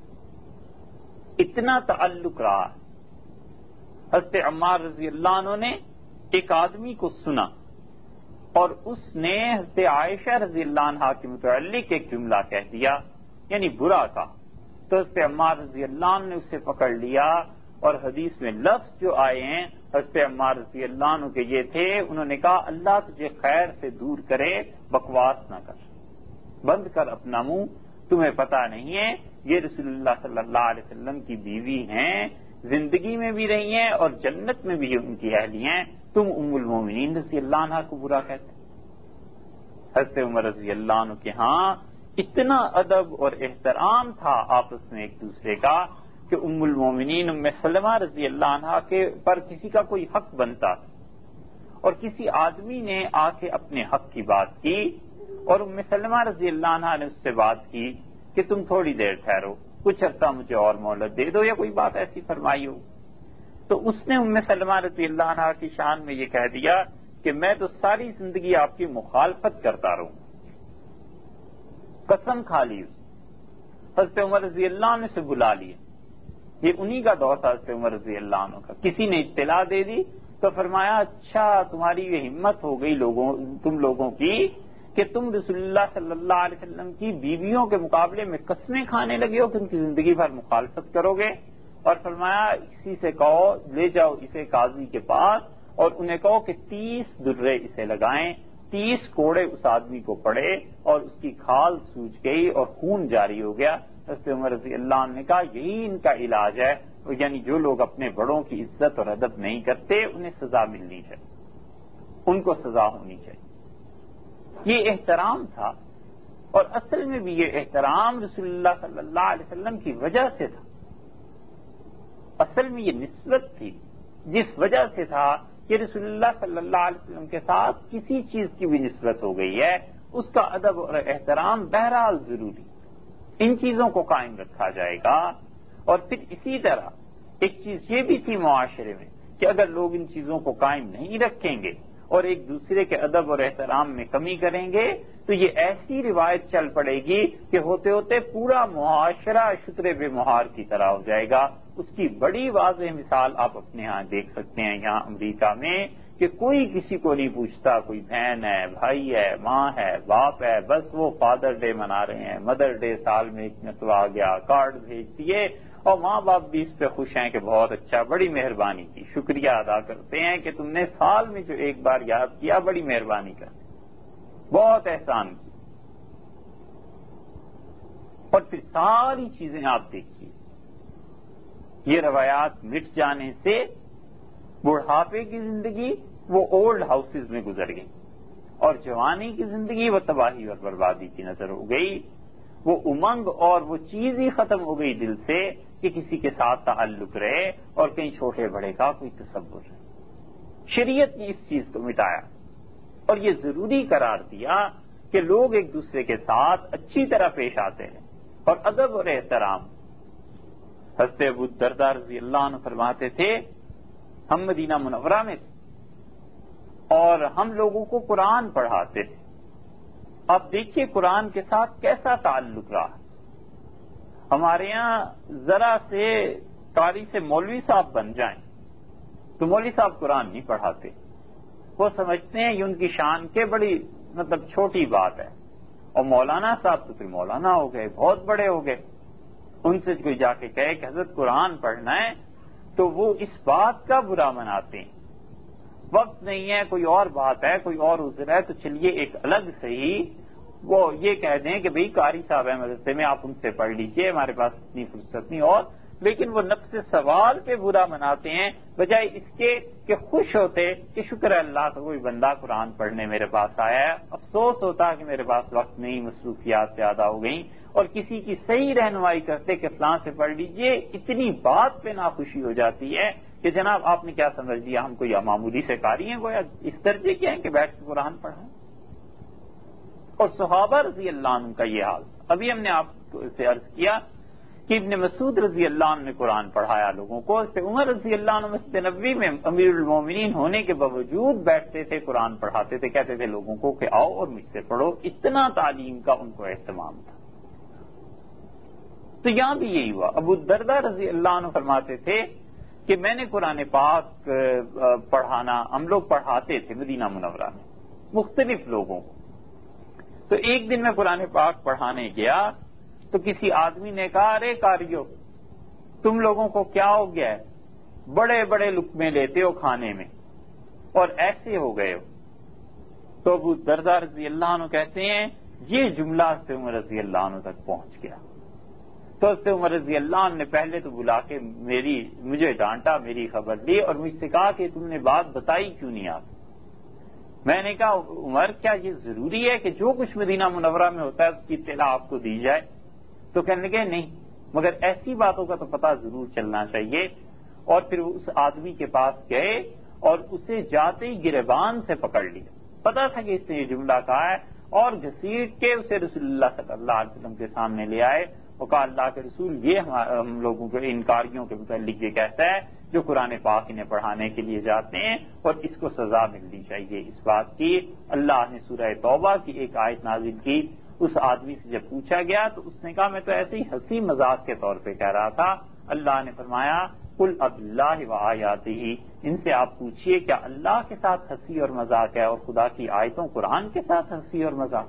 اتنا تعلق رہا. حضرت عمار رضی اللہ عنہ نے ایک آدمی کو سنا اور اس نے حضرت عائشہ رضی اللہ عنہا کے متعلق ایک جملہ کہہ دیا، یعنی برا کہا. تو حضرت عمار رضی اللہ عنہ نے اسے پکڑ لیا اور حدیث میں لفظ جو آئے ہیں حضرت عمار رضی اللہ عنہ کے یہ تھے، انہوں نے کہا اللہ تجھے خیر سے دور کرے، بکواس نہ کر، بند کر اپنا منہ، تمہیں پتہ نہیں ہے یہ رسول اللہ صلی اللہ علیہ وسلم کی بیوی ہیں، زندگی میں بھی رہی ہیں اور جنت میں بھی ان کی اہلی ہیں، تم ام المومنین رضی اللہ عنہ کو برا کہتے. حضرت عمر رضی اللہ عنہ کے ہاں اتنا ادب اور احترام تھا آپس میں ایک دوسرے کا کہ ام المومنین ام سلمہ رضی اللہ عنہ کے پر کسی کا کوئی حق بنتا اور کسی آدمی نے آ کے اپنے حق کی بات کی اور ام سلمہ رضی اللہ عنہ نے اس سے بات کی کہ تم تھوڑی دیر ٹھہرو، کچھ عرصہ مجھے اور مہلت دے دو، یا کوئی بات ایسی فرمائی ہو. تو اس نے ام سلمہ رضی اللہ عنہ کی شان میں یہ کہہ دیا کہ میں تو ساری زندگی آپ کی مخالفت کرتا رہوں. قسم کھا لی. حضرت عمر رضی اللہ عنہ سے بلا لیا. یہ انہی کا دور تھا حضرت عمر رضی اللہ عنہ کا. کسی نے اطلاع دے دی تو فرمایا اچھا تمہاری یہ ہمت ہو گئی لوگوں تم لوگوں کی کہ تم رسول اللہ صلی اللہ علیہ وسلم کی بیویوں کے مقابلے میں قسمیں کھانے لگے ہو کہ ان کی زندگی بھر مخالفت کرو گے. اور فرمایا اسی سے کہو لے جاؤ اسے قاضی کے پاس اور انہیں کہو کہ تیس درے اسے لگائیں، تیس کوڑے اس آدمی کو پڑے اور اس کی کھال سوج گئی اور خون جاری ہو گیا. حضرت عمر رضی اللہ عنہ نے کہا یہی ان کا علاج ہے، یعنی جو لوگ اپنے بڑوں کی عزت اور ادب نہیں کرتے انہیں سزا ملنی چاہیے، ان کو سزا ہونی چاہیے. یہ احترام تھا اور اصل میں بھی یہ احترام رسول اللہ صلی اللہ علیہ وسلم کی وجہ سے تھا. اصل میں یہ نسبت تھی جس وجہ سے تھا کہ رسول اللہ صلی اللہ علیہ وسلم کے ساتھ کسی چیز کی بھی نسبت ہو گئی ہے، اس کا ادب اور احترام بہرحال ضروری، ان چیزوں کو قائم رکھا جائے گا. اور پھر اسی طرح ایک چیز یہ بھی تھی معاشرے میں کہ اگر لوگ ان چیزوں کو قائم نہیں رکھیں گے اور ایک دوسرے کے ادب اور احترام میں کمی کریں گے تو یہ ایسی روایت چل پڑے گی کہ ہوتے ہوتے پورا معاشرہ شتر بے مہار کی طرح ہو جائے گا. اس کی بڑی واضح مثال آپ اپنے ہاں دیکھ سکتے ہیں یہاں امریکہ میں کہ کوئی کسی کو نہیں پوچھتا، کوئی بہن ہے، بھائی ہے، ماں ہے، باپ ہے، بس وہ فادر ڈے منا رہے ہیں، مدر ڈے سال میں ایک مرتبہ آ گیا، کارڈ بھیج دیے اور ماں باپ بھی اس پہ خوش ہیں کہ بہت اچھا، بڑی مہربانی کی، شکریہ ادا کرتے ہیں کہ تم نے سال میں جو ایک بار یاد کیا، بڑی مہربانی کر، بہت احسان کی. اور پھر ساری چیزیں آپ دیکھیے یہ روایات مٹ جانے سے بڑھاپے کی زندگی وہ اولڈ ہاؤسز میں گزر گئی اور جوانی کی زندگی وہ تباہی اور بربادی کی نظر ہو گئی. وہ امنگ اور وہ چیز ہی ختم ہو گئی دل سے کہ کسی کے ساتھ تعلق رہے اور کہیں چھوٹے بڑے کا کوئی تصور رہے. شریعت نے اس چیز کو مٹایا اور یہ ضروری قرار دیا کہ لوگ ایک دوسرے کے ساتھ اچھی طرح پیش آتے ہیں اور ادب اور احترام. حضرت ابو الدرداء رضی اللہ عنہ فرماتے تھے ہم مدینہ منورہ میں تھے اور ہم لوگوں کو قرآن پڑھاتے تھے. اب دیکھیے قرآن کے ساتھ کیسا تعلق رہا. ہمارے یہاں ذرا سے قاری سے مولوی صاحب بن جائیں تو مولوی صاحب قرآن نہیں پڑھاتے، وہ سمجھتے ہیں یہ ان کی شان کے بڑی مطلب چھوٹی بات ہے. اور مولانا صاحب تو پھر مولانا ہو گئے، بہت بڑے ہو گئے. ان سے کوئی جا کے کہے کہ حضرت قرآن پڑھنا ہے تو وہ اس بات کا برا مناتے ہیں. وقت نہیں ہے، کوئی اور بات ہے، کوئی اور عذر ہے تو چلیے ایک الگ صحیح وہ یہ کہہ دیں کہ بھئی قاری صاحب ہیں مدرسے میں، آپ ان سے پڑھ لیجئے، ہمارے پاس اتنی فرصت نہیں. اور لیکن وہ نفس سوال پہ برا مناتے ہیں بجائے اس کے کہ خوش ہوتے کہ شکر ہے اللہ کا کوئی بندہ قرآن پڑھنے میرے پاس آیا ہے. افسوس ہوتا کہ میرے پاس وقت نہیں، مصروفیات زیادہ ہو گئیں، اور کسی کی صحیح رہنمائی کرتے کہ فلاں سے پڑھ لیجئے، اتنی بات پہ ناخوشی ہو جاتی ہے کہ جناب آپ نے کیا سمجھ لیا ہم کوئی معمولی سے قاری ہیں، گویا اس درجے کے ہیں کہ بیٹھ کے قرآن پڑھیں. اور صحابہ رضی اللہ عنہ کا یہ حال. ابھی ہم نے آپ سے عرض کیا کہ ابن مسعود رضی اللہ عنہ نے قرآن پڑھایا لوگوں کو. اس سے عمر رضی اللہ عنہ مسجد نبوی میں امیر المومنین ہونے کے باوجود بیٹھتے تھے، قرآن پڑھاتے تھے، کہتے تھے لوگوں کو کہ آؤ اور مجھ سے پڑھو. اتنا تعلیم کا ان کو اہتمام تھا. تو یہاں بھی یہی ہوا. ابو الدرداء رضی اللہ عنہ فرماتے تھے کہ میں نے قرآن پاک پڑھانا، ہم لوگ پڑھاتے تھے مدینہ منورہ میں مختلف لوگوں کو. تو ایک دن میں قرآن پاک پڑھانے گیا تو کسی آدمی نے کہا ارے قاریو تم لوگوں کو کیا ہو گیا ہے، بڑے بڑے لقمے لیتے ہو کھانے میں اور ایسے ہو گئے ہو. تو ابو الدرداء رضی اللہ عنہ کہتے ہیں یہ جملہ حضرت عمر رضی اللہ عنہ تک پہنچ گیا. تو حضرت عمر رضی اللہ عنہ نے پہلے تو بلا کے میری مجھے ڈانٹا، میری خبر لی اور مجھ سے کہا کہ تم نے بات بتائی کیوں نہیں آپ. میں نے کہا عمر کیا یہ ضروری ہے کہ جو کچھ مدینہ منورہ میں ہوتا ہے اس کی اطلاع آپ کو دی جائے؟ تو کہنے لگے نہیں، مگر ایسی باتوں کا تو پتہ ضرور چلنا چاہیے. اور پھر وہ اس آدمی کے پاس گئے اور اسے جاتے ہی گریبان سے پکڑ لیا. پتا تھا کہ اس نے یہ جملہ کہا ہے اور گھسیٹ کے اسے رسول اللہ صلی اللہ علیہ وسلم کے سامنے لے آئے اور کہا اللہ کے رسول یہ ہم لوگوں کے انکاریوں کے متعلق یہ کہتا ہے جو قرآن پاک انہیں پڑھانے کے لیے جاتے ہیں اور اس کو سزا ملنی چاہیے اس بات کی. اللہ نے سورہ توبہ کی ایک آیت نازل کی. اس آدمی سے جب پوچھا گیا تو اس نے کہا میں تو ایسے ہی ہنسی مذاق کے طور پہ کہہ رہا تھا. اللہ نے فرمایا قل اباللہ وآیاتہ، ان سے آپ پوچھئے کیا اللہ کے ساتھ ہنسی اور مذاق ہے اور خدا کی آیتوں قرآن کے ساتھ ہنسی اور مذاق؟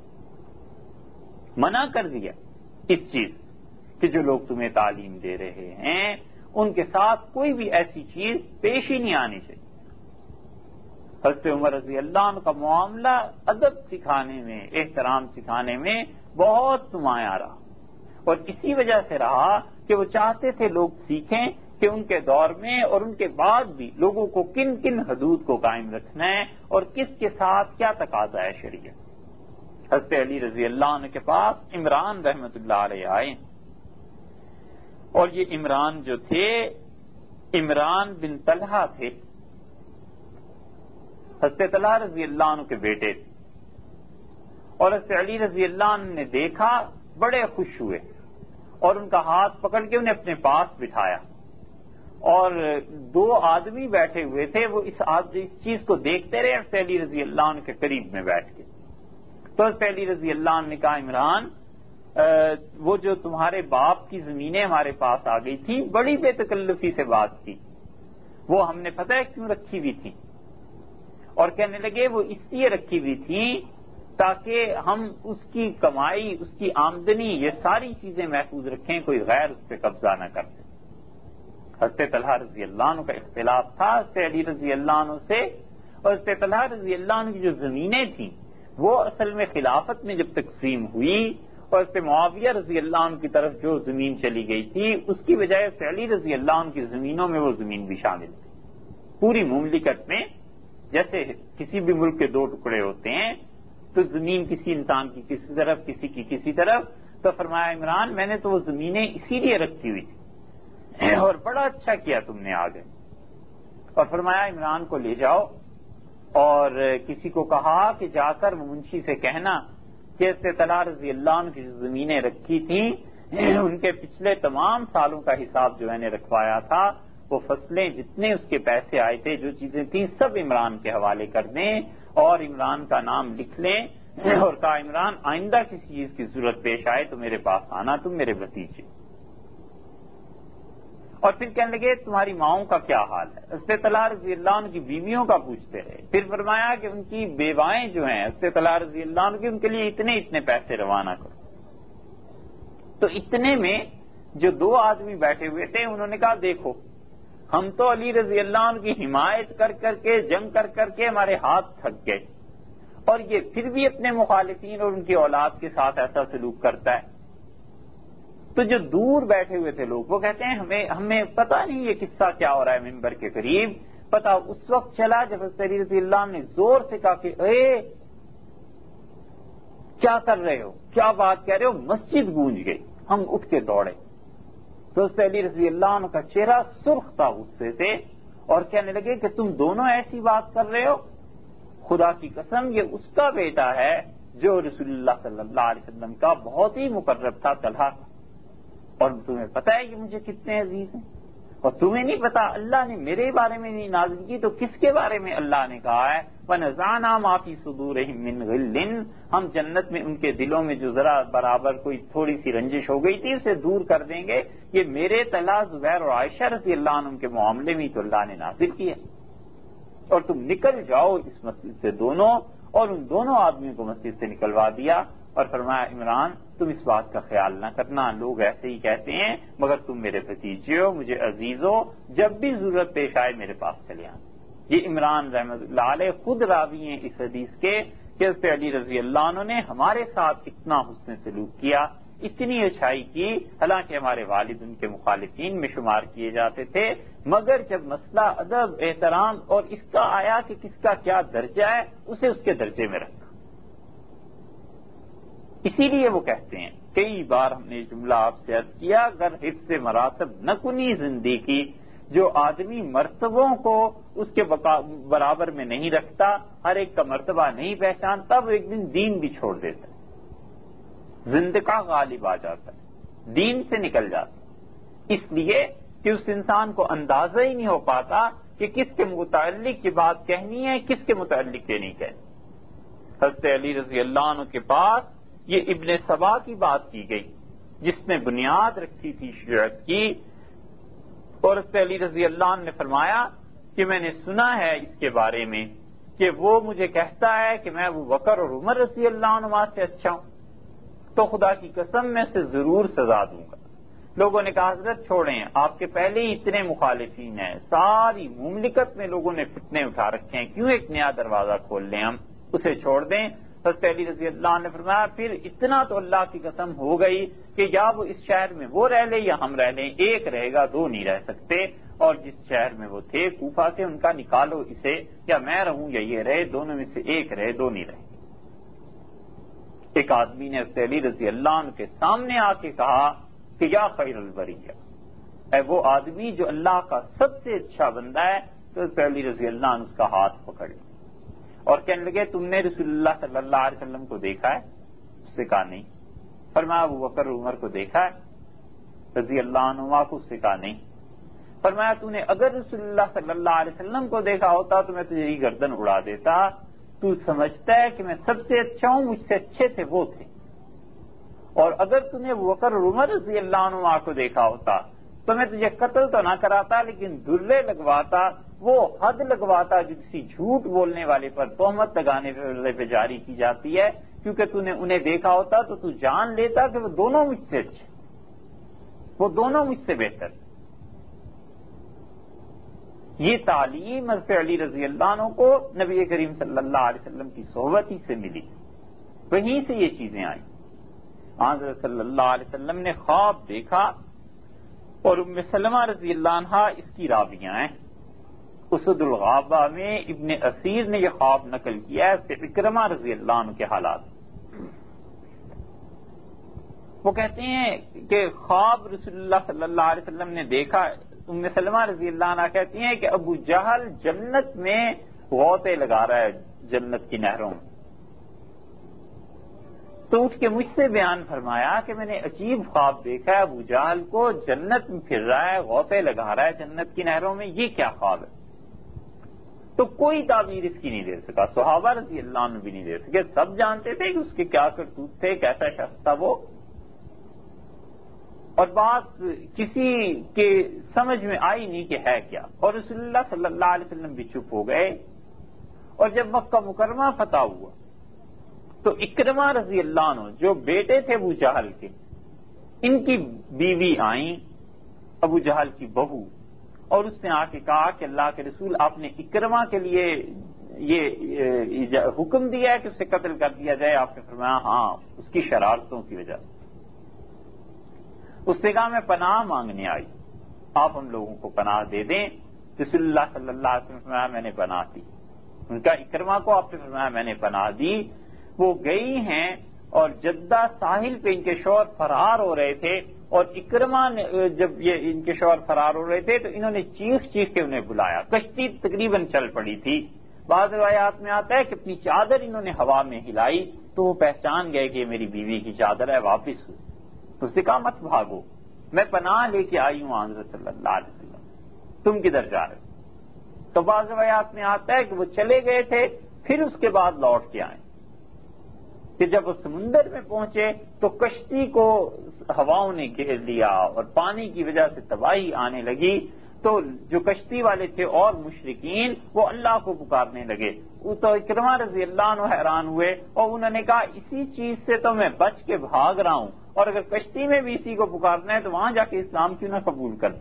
منع کر دیا اس چیز کہ جو لوگ تمہیں تعلیم دے رہے ہیں ان کے ساتھ کوئی بھی ایسی چیز پیش ہی نہیں آنی چاہیے. حضرت عمر رضی اللہ عنہ کا معاملہ ادب سکھانے میں، احترام سکھانے میں بہت نمایاں رہا اور اسی وجہ سے رہا کہ وہ چاہتے تھے لوگ سیکھیں کہ ان کے دور میں اور ان کے بعد بھی لوگوں کو کن کن حدود کو قائم رکھنا ہے اور کس کے ساتھ کیا تقاضا ہے شریعت. حضرت علی رضی اللہ عنہ کے پاس عمران رحمت اللہ علیہ آئے اور یہ عمران جو تھے عمران بن طلحہ تھے، حضرت طلحہ رضی اللہ عنہ کے بیٹے تھے. اور حضرت علی رضی اللہ عنہ نے دیکھا، بڑے خوش ہوئے اور ان کا ہاتھ پکڑ کے انہیں اپنے پاس بٹھایا. اور دو آدمی بیٹھے ہوئے تھے، وہ اس اس چیز کو دیکھتے رہے حضرت علی رضی اللہ عنہ کے قریب میں بیٹھ کے. تو حضرت علی رضی اللہ عنہ نے کہا عمران وہ جو تمہارے باپ کی زمینیں ہمارے پاس آ گئی تھی بڑی بے تکلفی سے بات کی، وہ ہم نے پتہ ہے کیوں رکھی ہوئی تھی؟ اور کہنے لگے وہ اس لیے رکھی ہوئی تھی تاکہ ہم اس کی کمائی، اس کی آمدنی، یہ ساری چیزیں محفوظ رکھیں، کوئی غیر اس پہ قبضہ نہ کر سکے. حضرت طلحہ رضی اللہ عنہ کا اختلاف تھا حضرت علی رضی اللہ عنہ سے، اور حضرت طلحہ رضی اللہ عنہ کی جو زمینیں تھیں وہ اصل میں خلافت میں جب تقسیم ہوئی اور حضرت معاویہ رضی اللہ عنہ کی طرف جو زمین چلی گئی تھی اس کی بجائے حضرت علی رضی اللہ عنہ کی زمینوں میں وہ زمین بھی شامل تھی. پوری مملکت میں جیسے کسی بھی ملک کے دو ٹکڑے ہوتے ہیں تو زمین کسی انسان کی کسی طرف، کسی کی کسی طرف. تو فرمایا عمران میں نے تو وہ زمینیں اسی لیے رکھی ہوئی تھی اور بڑا اچھا کیا تم نے آ گئے. اور فرمایا عمران کو لے جاؤ اور کسی کو کہا کہ جا کر منشی سے کہنا کہ حضرت طلحہ رضی اللہ عنہ کی جو زمینیں رکھی تھیں ان کے پچھلے تمام سالوں کا حساب جو میں نے رکھوایا تھا، وہ فصلیں جتنے اس کے پیسے آئے تھے، جو چیزیں تھیں، سب عمران کے حوالے کر دیں اور عمران کا نام لکھ لیں اور کہا عمران آئندہ کسی چیز کی ضرورت پیش آئے تو میرے پاس آنا، تم میرے بھتیجے. اور پھر کہنے لگے تمہاری ماؤں کا کیا حال ہے؟ حضرت طلحہ رضی اللہ عنہ کی بیویوں کا پوچھتے رہے. پھر فرمایا کہ ان کی بیوائیں جو ہیں حضرت طلحہ رضی اللہ عنہ کی، ان کے لیے اتنے اتنے پیسے روانہ کرو. تو اتنے میں جو دو آدمی بیٹھے ہوئے تھے انہوں نے کہا دیکھو ہم تو علی رضی اللہ عنہ کی حمایت کر کر کے، جنگ کر کر کے ہمارے ہاتھ تھک گئے اور یہ پھر بھی اپنے مخالفین اور ان کی اولاد کے ساتھ ایسا سلوک کرتا ہے. تو جو دور بیٹھے ہوئے تھے لوگ وہ کہتے ہیں ہمیں ہمیں پتہ نہیں یہ قصہ کیا ہو رہا ہے ممبر کے قریب. پتا اس وقت چلا جب حضرت علی رضی اللہ عنہ نے زور سے کہا کہ اے کیا کر رہے ہو, کیا بات کہہ رہے ہو. مسجد گونج گئی, ہم اٹھ کے دوڑے. تو حضرت علی رضی اللہ عنہ کا چہرہ سرخ تھا غصے سے اور کہنے لگے کہ تم دونوں ایسی بات کر رہے ہو. خدا کی قسم یہ اس کا بیٹا ہے جو رسول اللہ صلی اللہ علیہ وسلم کا بہت ہی مقرب تھا, طلحہ, اور تمہیں پتہ ہے کہ مجھے کتنے عزیز ہیں, اور تمہیں نہیں پتا اللہ نے میرے بارے میں نہیں نازل کی تو کس کے بارے میں اللہ نے کہا ہے وَنَزَعْنَا مَا فِي صُدُورِهِم مِّن غِلٍّ, ہم جنت میں ان کے دلوں میں جو ذرا برابر کوئی تھوڑی سی رنجش ہو گئی تھی اسے دور کر دیں گے. یہ میرے طلحہ, زبیر اور عائشہ رضی اللہ عنہم کے معاملے میں تو اللہ نے نازل کیا, اور تم نکل جاؤ اس مسجد سے دونوں. اور ان دونوں آدمیوں کو مسجد سے نکلوا دیا اور فرمایا عمران تم اس بات کا خیال نہ کرنا, لوگ ایسے ہی کہتے ہیں مگر تم میرے بھتیجے ہو, مجھے عزیز ہو, جب بھی ضرورت پیش آئے میرے پاس چلے آئیں. یہ عمران رحمۃ اللہ علیہ خود راوی ہیں اس حدیث کے کہ حضرت علی رضی اللہ عنہ نے ہمارے ساتھ اتنا حسن سلوک کیا, اتنی اچھائی کی, حالانکہ ہمارے والد ان کے مخالفین میں شمار کیے جاتے تھے, مگر جب مسئلہ ادب, احترام اور اس کا آیا کہ کس کا کیا درجہ ہے اسے اس کے درجے میں رکھا. اسی لیے وہ کہتے ہیں, کئی بار ہم نے جملہ آپ سے عرض کیا, اگر حفظ مراتب نہ کنی زندگی, جو آدمی مرتبوں کو اس کے برابر میں نہیں رکھتا, ہر ایک کا مرتبہ نہیں پہچانتا, وہ ایک دن دین بھی چھوڑ دیتا ہے, زندگی غالب آ جاتا ہے, دین سے نکل جاتا ہے, اس لیے کہ اس انسان کو اندازہ ہی نہیں ہو پاتا کہ کس کے متعلق یہ بات کہنی ہے, کس کے متعلق یہ نہیں کہنی. حضرت علی رضی اللہ عنہ کے پاس یہ ابن سبا کی بات کی گئی جس نے بنیاد رکھی تھی شیعت کی, اور حضرت علی رضی اللہ عنہ نے فرمایا کہ میں نے سنا ہے اس کے بارے میں کہ وہ مجھے کہتا ہے کہ میں ابو بکر اور عمر رضی اللہ عنہ سے اچھا ہوں, تو خدا کی قسم میں سے ضرور سزا دوں گا. لوگوں نے کہا حضرت چھوڑیں, آپ کے پہلے ہی اتنے مخالفین ہیں, ساری مملکت میں لوگوں نے فتنے اٹھا رکھے ہیں, کیوں ایک نیا دروازہ کھول لیں ہم, اسے چھوڑ دیں. حضرت علی رضی اللہ عنہ نے فرمایا پھر اتنا تو اللہ کی قسم ہو گئی کہ یا وہ اس شہر میں وہ رہ لے یا ہم رہ لیں, ایک رہے گا, دو نہیں رہ سکتے. اور جس شہر میں وہ تھے کوفہ سے, ان کا نکالو اسے, یا میں رہوں یا یہ رہے, دونوں میں سے ایک رہے, دو نہیں رہے. ایک آدمی نے حضرت علی رضی اللہ عنہ کے سامنے آ کے کہا کہ یا خیر البریہ, اے وہ آدمی جو اللہ کا سب سے اچھا بندہ ہے. تو حضرت علی رضی اللہ عنہ اس کا ہاتھ پکڑ لیا اور کہنے لگے تم نے رسول اللہ صلی اللہ علیہ وسلم کو دیکھا ہے؟ اس سے کہا نہیں. فرمایا ابو بکر عمر کو دیکھا ہے رضی اللہ عنہ کو؟ اس سے کہا نہیں. فرمایا تو نے اگر رسول اللہ صلی اللہ علیہ وسلم کو دیکھا ہوتا تو میں تجھے یہ گردن اڑا دیتا. تو سمجھتا ہے کہ میں سب سے اچھا ہوں, مجھ سے اچھے تھے وہ تھے. اور اگر تو نے ابو بکر اور عمر رضی اللہ عنہ کو دیکھا ہوتا تو میں تجھے قتل تو نہ کراتا لیکن درے لگواتا, وہ حد لگواتا جو کسی جھوٹ بولنے والے پر تہمت لگانے پہ جاری کی جاتی ہے, کیونکہ تو نے انہیں دیکھا ہوتا تو تو جان لیتا کہ وہ دونوں مجھ سے اچھے, وہ دونوں مجھ سے بہتر. یہ تعلیم حضرت علی رضی اللہ عنہ کو نبی کریم صلی اللہ علیہ وسلم کی صحبت ہی سے ملی, وہیں سے یہ چیزیں آئیں. حضرت صلی اللہ علیہ وسلم نے خواب دیکھا اور ام سلمہ رضی اللہ عنہا اس کی راویاں ہیں. اسد الغابہ میں ابن اسیر نے یہ خواب نقل کیا ہے کہ اکرمہ رضی اللہ عنہ کے حالات. وہ کہتے ہیں کہ خواب رسول اللہ صلی اللہ علیہ وسلم نے دیکھا. ام سلمہ رضی اللہ عنہ کہتی ہیں کہ ابو جہل جنت میں غوطے لگا رہا ہے جنت کی نہروں میں. تو اٹھ کے مجھ سے بیان فرمایا کہ میں نے عجیب خواب دیکھا ہے, ابو جہل کو جنت میں پھر رہا ہے, غوطے لگا رہا ہے جنت کی نہروں میں, یہ کیا خواب ہے؟ تو کوئی تعبیر اس کی نہیں دے سکا, صحابہ رضی اللہ عنہ بھی نہیں دے سکے. سب جانتے تھے کہ اس کے کیا کرتوت تھے, کیسا شخص تھا وہ, اور بات کسی کے سمجھ میں آئی نہیں کہ ہے کیا. اور رسول اللہ صلی اللہ علیہ وسلم بھی چپ ہو گئے. اور جب مکہ مکرمہ فتح ہوا تو اکرمہ رضی اللہ عنہ جو بیٹے تھے ابو جہل کے, ان کی بیوی آئیں, ابو جہل کی بہو, اور اس نے آ کے کہا کہ اللہ کے رسول آپ نے اکرمہ کے لیے یہ حکم دیا ہے کہ اسے قتل کر دیا جائے. آپ نے فرمایا ہاں, اس کی شرارتوں کی وجہ سے. اس سے کہا میں پناہ مانگنے آئی، آپ ہم لوگوں کو پناہ دے دیں۔ رسول اللہ صلی اللہ علیہ وسلم نے فرمایا میں نے پناہ دی۔ ان کا اکرمہ کو آپ نے فرمایا میں نے پناہ دی۔ وہ گئی ہیں اور جدہ ساحل پہ ان کے شوہر فرار ہو رہے تھے، اور اکرمہ نے جب یہ ان کے شوہر فرار ہو رہے تھے تو انہوں نے چیخ چیخ کے انہیں بلایا۔ کشتی تقریباً چل پڑی تھی۔ بعض روایات میں آتا ہے کہ اپنی چادر انہوں نے ہوا میں ہلائی تو وہ پہچان گئے کہ یہ میری بیوی کی چادر ہے، واپس ہوئی۔ تو اس نے کہا مت بھاگو، میں پناہ لے کے آئی ہوں حضرت صلی اللہ علیہ وسلم، تم کدھر جا رہے ہو؟ تو بعض روایات میں آتا ہے کہ وہ چلے گئے تھے، پھر اس کے بعد لوٹ کے آئے کہ جب وہ سمندر میں پہنچے تو کشتی کو ہواؤں نے گھیر لیا اور پانی کی وجہ سے تباہی آنے لگی، تو جو کشتی والے تھے اور مشرکین وہ اللہ کو پکارنے لگے۔ تو اکرمہ رضی اللہ عنہ حیران ہوئے اور انہوں نے کہا اسی چیز سے تو میں بچ کے بھاگ رہا ہوں، اور اگر کشتی میں بھی اسی کو پکارنا ہے تو وہاں جا کے اسلام کیوں نہ قبول کر۔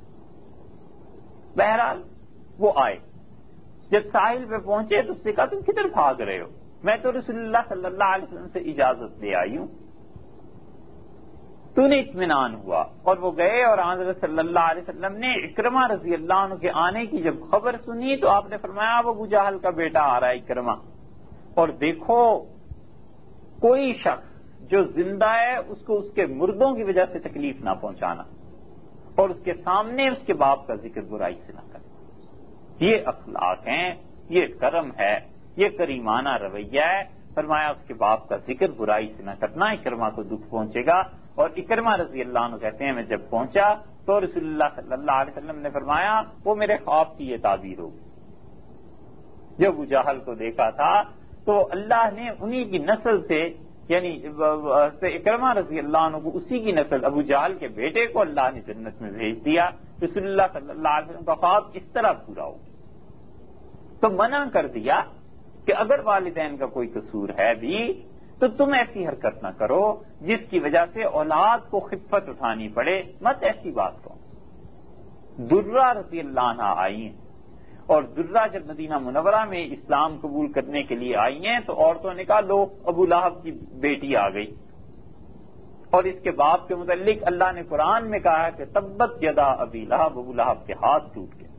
بہرحال وہ آئے، جب ساحل پہ پہنچے تو اس سے کہا تم کدھر بھاگ رہے ہو؟ میں تو رسول اللہ صلی اللہ علیہ وسلم سے اجازت لے آئی ہوں۔ تو نے اطمینان ہوا، اور وہ گئے، اور حضرت صلی اللہ علیہ وسلم نے اکرمہ رضی اللہ عنہ کے آنے کی جب خبر سنی تو آپ نے فرمایا اب ابو جہل کا بیٹا آ رہا ہے اکرمہ، اور دیکھو کوئی شخص جو زندہ ہے اس کو اس کے مردوں کی وجہ سے تکلیف نہ پہنچانا، اور اس کے سامنے اس کے باپ کا ذکر برائی سے نہ کرنا۔ یہ اخلاق ہیں، یہ کرم ہے، یہ کریمانہ رویہ ہے۔ فرمایا اس کے باپ کا ذکر برائی سے نہ کرنا، اکرمہ کو دکھ پہنچے گا۔ اور اکرمہ رضی اللہ عنہ کہتے ہیں میں جب پہنچا تو رسول اللہ صلی اللہ علیہ وسلم نے فرمایا وہ میرے خواب کی یہ تعبیر ہوگی۔ جب ابو جہل کو دیکھا تھا تو اللہ نے انہی کی نسل سے، یعنی اکرمہ رضی اللہ عنہ کو اسی کی نسل ابو جہل کے بیٹے کو اللہ نے جنت میں بھیج دیا۔ رسول اللہ صلی اللہ علیہ وسلم کا خواب اس طرح پورا ہو، تو منع کر دیا کہ اگر والدین کا کوئی قصور ہے بھی تو تم ایسی حرکت نہ کرو جس کی وجہ سے اولاد کو خفت اٹھانی پڑے، مت ایسی بات کرو۔ درہ رضی اللہ عنہ آئی ہیں، اور درہ جب مدینہ منورہ میں اسلام قبول کرنے کے لیے آئی ہیں تو عورتوں نے کہا لو ابو لہب کی بیٹی آ گئی، اور اس کے باپ کے متعلق اللہ نے قرآن میں کہا کہ تبت یدا ابی لہب، ابو لہب کے ہاتھ ٹوٹ گئے۔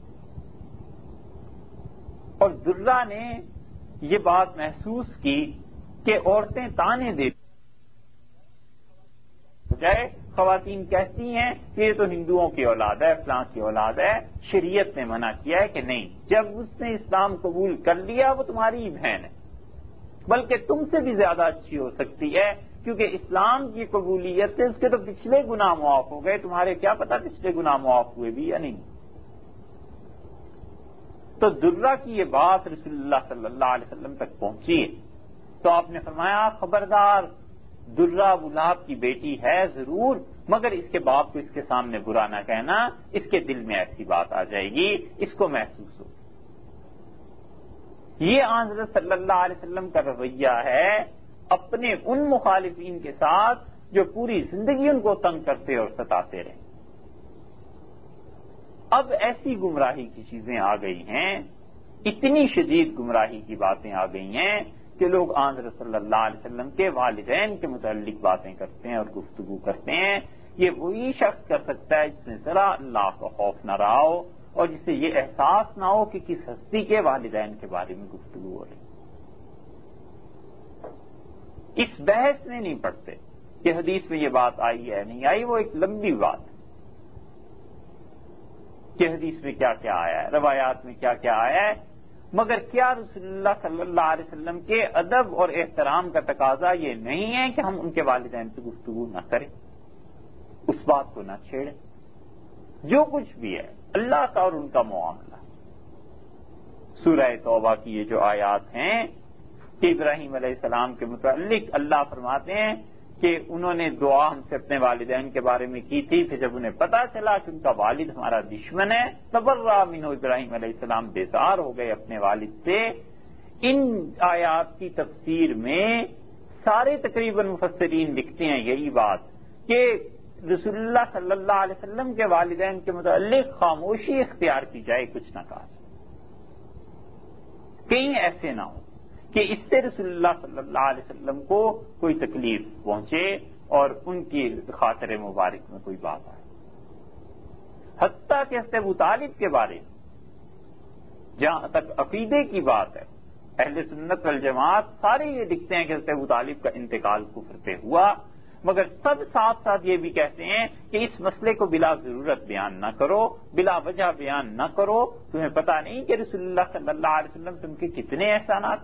اور درہ نے یہ بات محسوس کی کہ عورتیں تانے دے جائے، خواتین کہتی ہیں کہ یہ تو ہندوؤں کی اولاد ہے، فلاں کی اولاد ہے، شریعت نے منع کیا ہے کہ نہیں، جب اس نے اسلام قبول کر لیا وہ تمہاری ہی بہن ہے، بلکہ تم سے بھی زیادہ اچھی ہو سکتی ہے، کیونکہ اسلام کی قبولیت سے اس کے تو پچھلے گناہ معاف ہو گئے، تمہارے کیا پتا پچھلے گناہ معاف ہوئے بھی یا نہیں۔ تو درہ کی یہ بات رسول اللہ صلی اللہ علیہ وسلم تک پہنچی ہے، تو آپ نے فرمایا خبردار، درہ ابو لہب کی بیٹی ہے ضرور، مگر اس کے باپ کو اس کے سامنے برا نہ کہنا، اس کے دل میں ایسی بات آ جائے گی، اس کو محسوس ہو۔ یہ حضرت صلی اللہ علیہ وسلم کا رویہ ہے اپنے ان مخالفین کے ساتھ جو پوری زندگی ان کو تنگ کرتے اور ستاتے رہے۔ اب ایسی گمراہی کی چیزیں آ گئی ہیں، اتنی شدید گمراہی کی باتیں آ گئی ہیں کہ لوگ حضرت صلی اللہ علیہ وسلم کے والدین کے متعلق باتیں کرتے ہیں اور گفتگو کرتے ہیں۔ یہ وہی شخص کر سکتا ہے جس نے ذرا اللہ کا خوف نہ رہا ہو اور جسے یہ احساس نہ ہو کہ کس ہستی کے والدین کے بارے میں گفتگو ہو رہی۔ اس بحث میں نہیں پڑتے کہ حدیث میں یہ بات آئی ہے نہیں آئی، وہ ایک لمبی بات ہے کہ حدیث میں کیا کیا آیا ہے، روایات میں کیا کیا آیا ہے، مگر کیا رسول اللہ صلی اللہ علیہ وسلم کے ادب اور احترام کا تقاضا یہ نہیں ہے کہ ہم ان کے والدین سے گفتگو نہ کریں، اس بات کو نہ چھیڑیں، جو کچھ بھی ہے اللہ کا اور ان کا معاملہ۔ سورہ توبہ کی یہ جو آیات ہیں کہ ابراہیم علیہ السلام کے متعلق اللہ فرماتے ہیں کہ انہوں نے دعا ہم سے اپنے والدین کے بارے میں کی تھی، پھر جب انہیں پتا چلا کہ ان کا والد ہمارا دشمن ہے تبرأ منہ، ابراہیم علیہ السلام بیزار ہو گئے اپنے والد سے۔ ان آیات کی تفسیر میں سارے تقریباً مفسرین لکھتے ہیں یہی بات کہ رسول اللہ صلی اللہ علیہ وسلم کے والدین کے متعلق خاموشی اختیار کی جائے، کچھ نہ کہا جائے، کہیں ایسے نہ ہو کہ اس سے رسول اللہ صلی اللہ علیہ وسلم کو کوئی تکلیف پہنچے، اور ان کی خاطر مبارک میں کوئی بات آئے. حتیٰ کہ حضرت ابو طالب کے بارے میں جہاں تک عقیدے کی بات ہے، اہل سنت والجماعت سارے یہ لکھتے ہیں کہ حضرت ابو طالب کا انتقال کفر پہ ہوا، مگر سب ساتھ ساتھ یہ بھی کہتے ہیں کہ اس مسئلے کو بلا ضرورت بیان نہ کرو، بلا وجہ بیان نہ کرو. تمہیں پتہ نہیں کہ رسول اللہ صلی اللہ علیہ وسلم تم کے کتنے احسانات.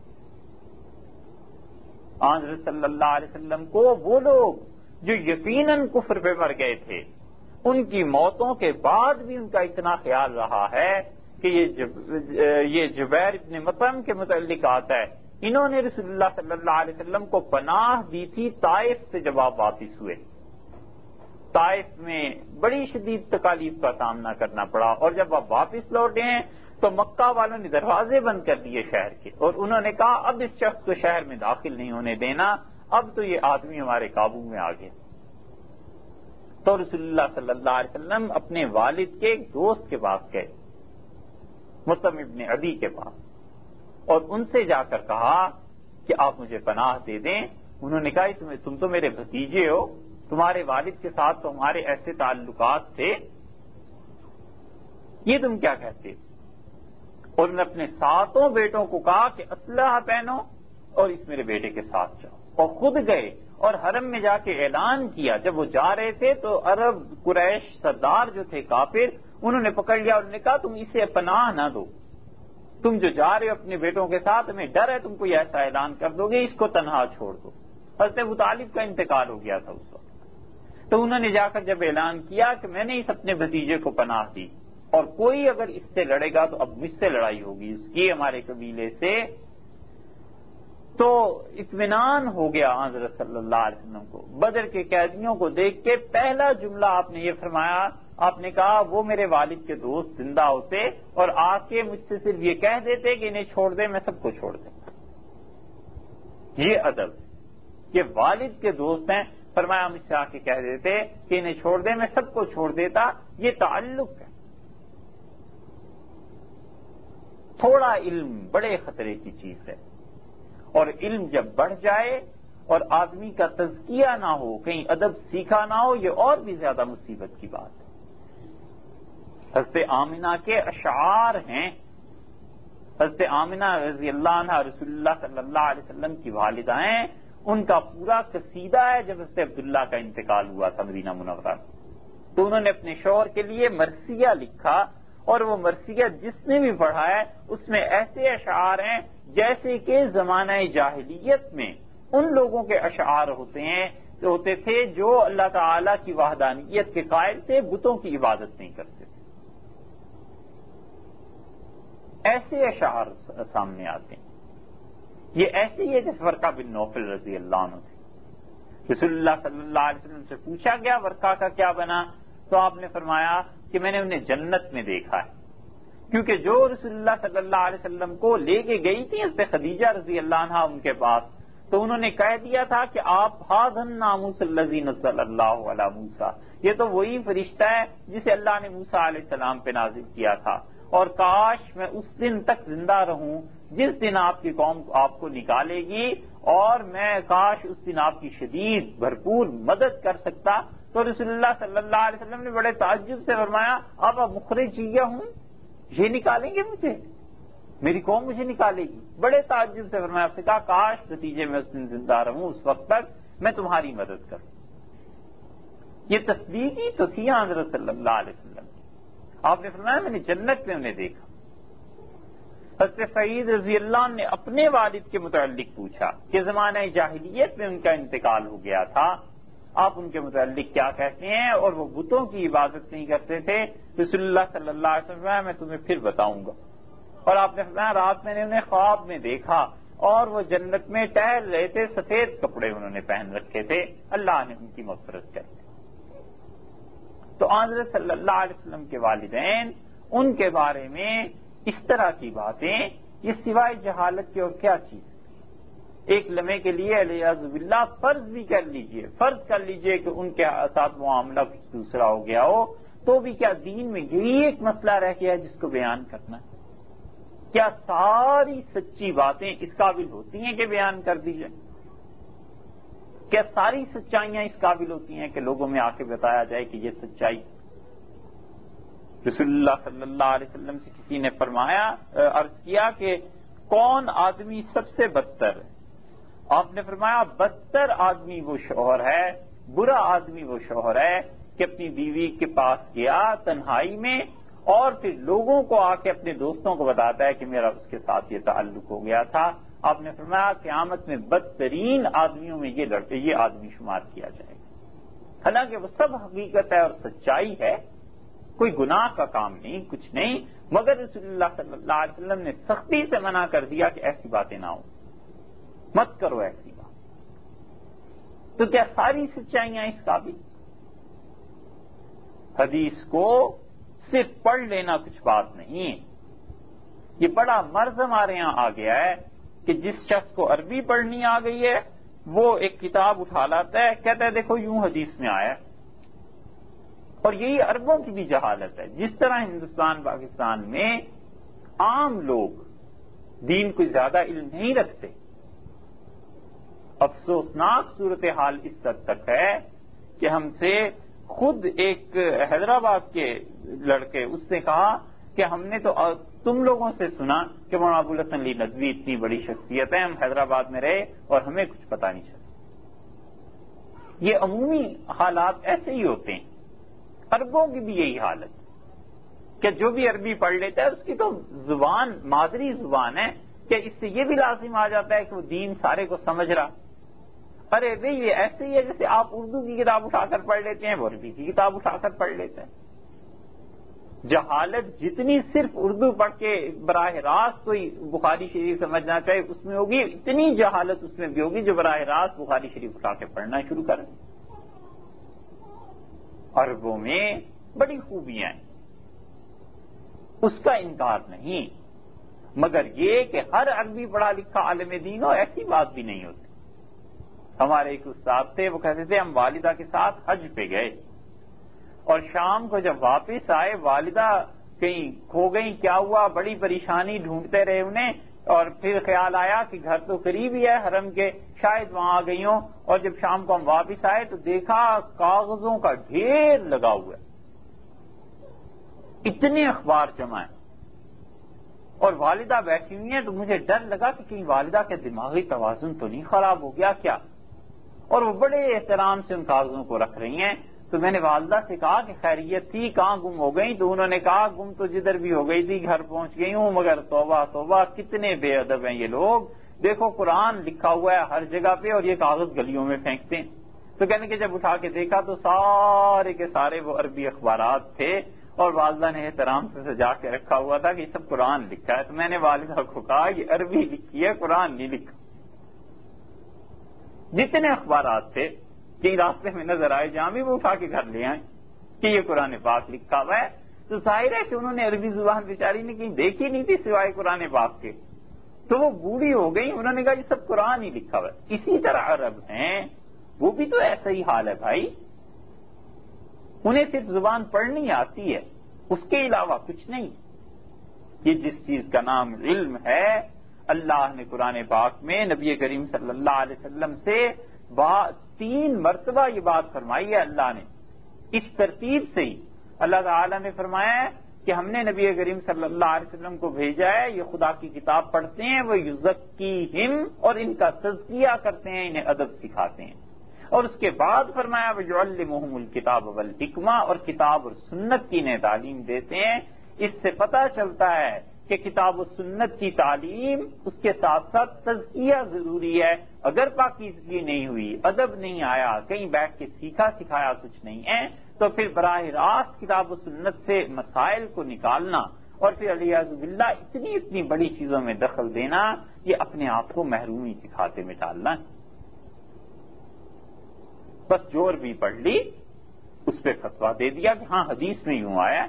حضرت صلی اللہ علیہ وسلم کو وہ لوگ جو یقیناً کفر پہ مر گئے تھے، ان کی موتوں کے بعد بھی ان کا اتنا خیال رہا ہے کہ یہ جب یہ جبیر ابن مطعم کے متعلق آتا ہے، انہوں نے رسول اللہ صلی اللہ علیہ وسلم کو پناہ دی تھی طائف سے جب آپ واپس ہوئے. طائف میں بڑی شدید تکالیف کا سامنا کرنا پڑا، اور جب آپ واپس لوٹے ہیں تو مکہ والوں نے دروازے بند کر دیے شہر کے، اور انہوں نے کہا اب اس شخص کو شہر میں داخل نہیں ہونے دینا، اب تو یہ آدمی ہمارے قابو میں آ گیا. تو رسول اللہ صلی اللہ علیہ وسلم اپنے والد کے ایک دوست کے پاس گئے، مطعم ابن عدی کے پاس، اور ان سے جا کر کہا کہ آپ مجھے پناہ دے دیں. انہوں نے کہا تم تم تو میرے بھتیجے ہو، تمہارے والد کے ساتھ تو ہمارے ایسے تعلقات تھے، یہ تم کیا کہتے؟ اور انہوں نے اپنے ساتوں بیٹوں کو کہا کہ اسلحہ پہنو اور اس میرے بیٹے کے ساتھ جاؤ، اور خود گئے اور حرم میں جا کے اعلان کیا. جب وہ جا رہے تھے تو عرب قریش سردار جو تھے کافر، انہوں نے پکڑ لیا اور انہوں نے کہا تم اسے پناہ نہ دو، تم جو جا رہے ہو اپنے بیٹوں کے ساتھ، ہمیں ڈر ہے تم کو یہ ایسا اعلان کر دو گے، اس کو تنہا چھوڑ دو. حضرت ابو طالب کا انتقال ہو گیا تھا اس وقت، تو انہوں نے جا کر جب اعلان کیا کہ میں نے اس اپنے بھتیجے کو پناہ دی، اور کوئی اگر اس سے لڑے گا تو اب مجھ سے لڑائی ہوگی اس کی، ہمارے قبیلے سے. تو اطمینان ہو گیا حضرت صلی اللہ علیہ وسلم کو. بدر کے قیدیوں کو دیکھ کے پہلا جملہ آپ نے یہ فرمایا، آپ نے کہا وہ میرے والد کے دوست زندہ ہوتے اور آ کے مجھ سے صرف یہ کہہ دیتے کہ انہیں چھوڑ دے، میں سب کو چھوڑ دیں. یہ ادب، یہ والد کے دوست ہیں، فرمایا مجھ سے آ کے کہہ دیتے کہ انہیں چھوڑ دیں، میں سب کو چھوڑ دیتا. یہ تعلق ہے. تھوڑا علم بڑے خطرے کی چیز ہے، اور علم جب بڑھ جائے اور آدمی کا تزکیہ نہ ہو، کہیں ادب سیکھا نہ ہو، یہ اور بھی زیادہ مصیبت کی بات ہے. حضرت آمنہ کے اشعار ہیں. حضرت آمنہ رضی اللہ عنہ رسول اللہ صلی اللہ علیہ وسلم کی والدہ ہیں، ان کا پورا قصیدہ ہے جب حضرت عبداللہ کا انتقال ہوا تھا مدینہ منورہ، تو انہوں نے اپنے شوہر کے لیے مرثیہ لکھا، اور وہ مرثیہ جس نے بھی پڑھا ہے اس میں ایسے اشعار ہیں جیسے کہ زمانہ جاہلیت میں ان لوگوں کے اشعار ہوتے ہیں جو ہوتے تھے جو اللہ تعالی کی وحدانیت کے قائل تھے، بتوں کی عبادت نہیں کرتے تھے. ایسے اشعار سامنے آتے ہیں. یہ ایسے ہی ہے جس ورقہ بن نوفل رضی اللہ عنہ تھے. رسول اللہ صلی اللہ علیہ وسلم سے پوچھا گیا ورقہ کا کیا بنا، تو آپ نے فرمایا کہ میں نے انہیں جنت میں دیکھا ہے، کیونکہ جو رسول اللہ صلی اللہ علیہ وسلم کو لے کے گئی تھی حضرت خدیجہ رضی اللہ عنہا ان کے پاس، تو انہوں نے کہہ دیا تھا کہ آپ ھذن ناموس الذی نزل اللہ علی موسیٰ، یہ تو وہی فرشتہ ہے جسے اللہ نے موسیٰ علیہ السلام پہ نازل کیا تھا، اور کاش میں اس دن تک زندہ رہوں جس دن آپ کی قوم آپ کو نکالے گی، اور میں کاش اس دن آپ کی شدید بھرپور مدد کر سکتا. تو رسول اللہ صلی اللہ علیہ وسلم نے بڑے تعجب سے فرمایا اب اب مخرجیہ ہوں، یہ نکالیں گے مجھے، میری قوم مجھے نکالے گی. بڑے تعجب سے فرمایا، آپ سے کہا کاش نتیجے میں اس دن زندہ رہوں، اس وقت تک میں تمہاری مدد کروں. یہ تصدیقی تو تھی حضرت صلی اللہ علیہ وسلم. آپ نے فرمایا میں نے جنت میں انہیں دیکھا. حضرت سعید رضی اللہ عنہ نے اپنے والد کے متعلق پوچھا کہ زمانہ جاہلیت میں ان کا انتقال ہو گیا تھا، آپ ان کے متعلق کیا کہتے ہیں، اور وہ بتوں کی عبادت نہیں کرتے تھے. رسول اللہ صلی اللہ علیہ وسلم میں تمہیں پھر بتاؤں گا. اور آپ نے فرمایا رات میں نے انہیں خواب میں دیکھا اور وہ جنت میں ٹہل رہے تھے، سفید کپڑے انہوں نے پہن رکھے تھے، اللہ نے ان کی مغفرت کر دی. تو حضرت صلی اللہ علیہ وسلم کے والدین، ان کے بارے میں اس طرح کی باتیں یہ سوائے جہالت کے اور کیا چیز. ایک لمحے کے لیے الیاذ باللہ فرض بھی کر لیجئے فرض کر لیجئے کہ ان کے ساتھ معاملہ کچھ دوسرا ہو گیا ہو، تو بھی کیا دین میں یہی ایک مسئلہ رہ گیا ہے جس کو بیان کرنا؟ کیا ساری سچی باتیں اس قابل ہوتی ہیں کہ بیان کر دی جائیں؟ کیا ساری سچائیاں اس قابل ہوتی ہیں کہ لوگوں میں آ کے بتایا جائے کہ یہ سچائی؟ رسول اللہ صلی اللہ علیہ وسلم سے کسی نے فرمایا عرض کیا کہ کون آدمی سب سے بدتر ہے؟ آپ نے فرمایا بدتر آدمی وہ شوہر ہے، برا آدمی وہ شوہر ہے کہ اپنی بیوی کے پاس گیا تنہائی میں اور پھر لوگوں کو آ کے اپنے دوستوں کو بتاتا ہے کہ میرا اس کے ساتھ یہ تعلق ہو گیا تھا۔ آپ نے فرمایا قیامت میں بدترین آدمیوں میں یہ لڑکے یہ آدمی شمار کیا جائے گا، حالانکہ وہ سب حقیقت ہے اور سچائی ہے، کوئی گناہ کا کام نہیں، کچھ نہیں، مگر رسول اللہ صلی اللہ علیہ وسلم نے سختی سے منع کر دیا کہ ایسی باتیں نہ ہوں، مت کرو ایسی بات۔ تو کیا ساری سچائیاں اس قابل؟ حدیث کو صرف پڑھ لینا کچھ بات نہیں ہے۔ یہ بڑا مرض ہمارے یہاں آ گیا ہے کہ جس شخص کو عربی پڑھنی آ گئی ہے وہ ایک کتاب اٹھا لاتا ہے، کہتا ہے دیکھو یوں حدیث میں آیا ہے، اور یہی عربوں کی بھی جہالت ہے۔ جس طرح ہندوستان پاکستان میں عام لوگ دین کو زیادہ علم نہیں رکھتے، افسوسناک صورتحال اس حد تک ہے کہ ہم سے خود ایک حیدرآباد کے لڑکے اس نے کہا کہ ہم نے تو تم لوگوں سے سنا کہ مولانا ابو الحسن علی ندوی اتنی بڑی شخصیت ہے، ہم حیدرآباد میں رہے اور ہمیں کچھ پتہ نہیں چلا۔ یہ عمومی حالات ایسے ہی ہوتے ہیں، عربوں کی بھی یہی حالت کہ جو بھی عربی پڑھ لیتا ہے اس کی تو زبان مادری زبان ہے کہ اس سے یہ بھی لازم آ جاتا ہے کہ وہ دین سارے کو سمجھ رہا۔ ارے بھئی یہ ایسے ہی ہے جیسے آپ اردو کی کتاب اٹھا کر پڑھ لیتے ہیں وہ عربی کی کتاب اٹھا کر پڑھ لیتے ہیں۔ جہالت جتنی صرف اردو پڑھ کے براہ راست کوئی بخاری شریف سمجھنا چاہے اس میں ہوگی، اتنی جہالت اس میں بھی ہوگی جو براہ راست بخاری شریف اٹھا کے پڑھنا شروع کرے۔ عربوں میں بڑی خوبیاں ہیں، اس کا انکار نہیں، مگر یہ کہ ہر عربی پڑھا لکھا عالم دین ہو ایسی بات بھی نہیں ہوتی۔ ہمارے ایک استاد تھے، وہ کہتے تھے ہم والدہ کے ساتھ حج پہ گئے اور شام کو جب واپس آئے والدہ کہیں کھو گئی، کیا ہوا، بڑی پریشانی، ڈھونڈتے رہے انہیں، اور پھر خیال آیا کہ گھر تو قریب ہی ہے حرم کے، شاید وہاں آ گئی ہوں، اور جب شام کو ہم واپس آئے تو دیکھا کاغذوں کا ڈھیر لگا ہوا ہے، اتنے اخبار جمع ہیں اور والدہ بیٹھی ہوئی ہیں، تو مجھے ڈر لگا کہ کہیں والدہ کے دماغی توازن تو نہیں خراب ہو گیا کیا، اور وہ بڑے احترام سے ان کاغذوں کو رکھ رہی ہیں۔ تو میں نے والدہ سے کہا کہ خیریت تھی، کہاں گم ہو گئی؟ تو انہوں نے کہا گم تو جدھر بھی ہو گئی تھی گھر پہنچ گئی ہوں، مگر توبہ توبہ کتنے بے ادب ہیں یہ لوگ، دیکھو قرآن لکھا ہوا ہے ہر جگہ پہ اور یہ کاغذ گلیوں میں پھینکتے ہیں۔ تو کہنے کہ جب اٹھا کے دیکھا تو سارے کے سارے وہ عربی اخبارات تھے اور والدہ نے احترام سے سجا کے رکھا ہوا تھا کہ یہ سب قرآن لکھا ہے۔ تو میں نے والدہ کو کہا یہ عربی لکھی ہے، قرآن نہیں لکھا۔ جتنے اخبارات تھے کہیں راستے میں نظر آئے جہاں بھی وہ اٹھا کے گھر لے آئے کہ یہ قرآن پاک لکھا ہوا ہے، تو ظاہر ہے کہ انہوں نے عربی زبان بیچاری نے کہیں دیکھی نہیں تھی سوائے قرآن پاک کے، تو وہ بوڑھی ہو گئی، انہوں نے کہا یہ سب قرآن ہی لکھا ہوا ہے۔ اسی طرح عرب ہیں، وہ بھی تو ایسا ہی حال ہے بھائی، انہیں صرف زبان پڑھنی آتی ہے، اس کے علاوہ کچھ نہیں۔ یہ جس چیز کا نام علم ہے، اللہ نے قرآن پاک میں نبی کریم صلی اللہ علیہ وسلم سے تین مرتبہ یہ بات فرمائی ہے اللہ نے، اس ترتیب سے ہی اللہ تعالیٰ نے فرمایا ہے کہ ہم نے نبی کریم صلی اللہ علیہ وسلم کو بھیجا ہے، یہ خدا کی کتاب پڑھتے ہیں، وہ یزکیہم اور ان کا تزکیہ کرتے ہیں، انہیں ادب سکھاتے ہیں، اور اس کے بعد فرمایا وَيُعَلِّمُهُمُ الْكِتَابَ وَالْحِکْمَةَ اور کتاب اور سنت کی انہیں تعلیم دیتے ہیں۔ اس سے پتہ چلتا ہے کہ کتاب و سنت کی تعلیم اس کے ساتھ ساتھ تزکیہ ضروری ہے۔ اگر پاکیزگی نہیں ہوئی، ادب نہیں آیا، کہیں بیٹھ کے سیکھا سکھایا کچھ نہیں ہے، تو پھر براہ راست کتاب و سنت سے مسائل کو نکالنا اور پھر علیاذ باللہ اتنی اتنی بڑی چیزوں میں دخل دینا، یہ اپنے آپ کو محرومی کے کھاتے میں ڈالنا ہے۔ بس جو عربی پڑھ لی اس پہ فتویٰ دے دیا کہ ہاں حدیث میں یوں آیا ہے،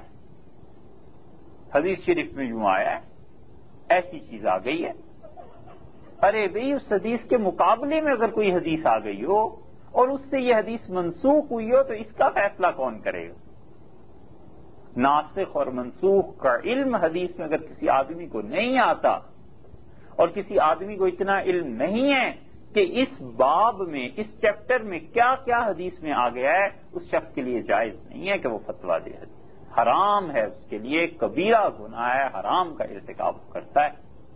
حدیث شریف میں یوں آیا ہے، ایسی چیز آ گئی ہے۔ ارے بھئی اس حدیث کے مقابلے میں اگر کوئی حدیث آ گئی ہو اور اس سے یہ حدیث منسوخ ہوئی ہو تو اس کا فیصلہ کون کرے گا؟ ناسخ اور منسوخ کا علم حدیث میں اگر کسی آدمی کو نہیں آتا اور کسی آدمی کو اتنا علم نہیں ہے کہ اس باب میں، اس چیپٹر میں کیا کیا حدیث میں آ گیا ہے، اس شخص کے لیے جائز نہیں ہے کہ وہ فتویٰ دے حدیث، حرام ہے اس کے لیے، کبیرہ گناہ ہے، حرام کا ارتکاب کرتا ہے۔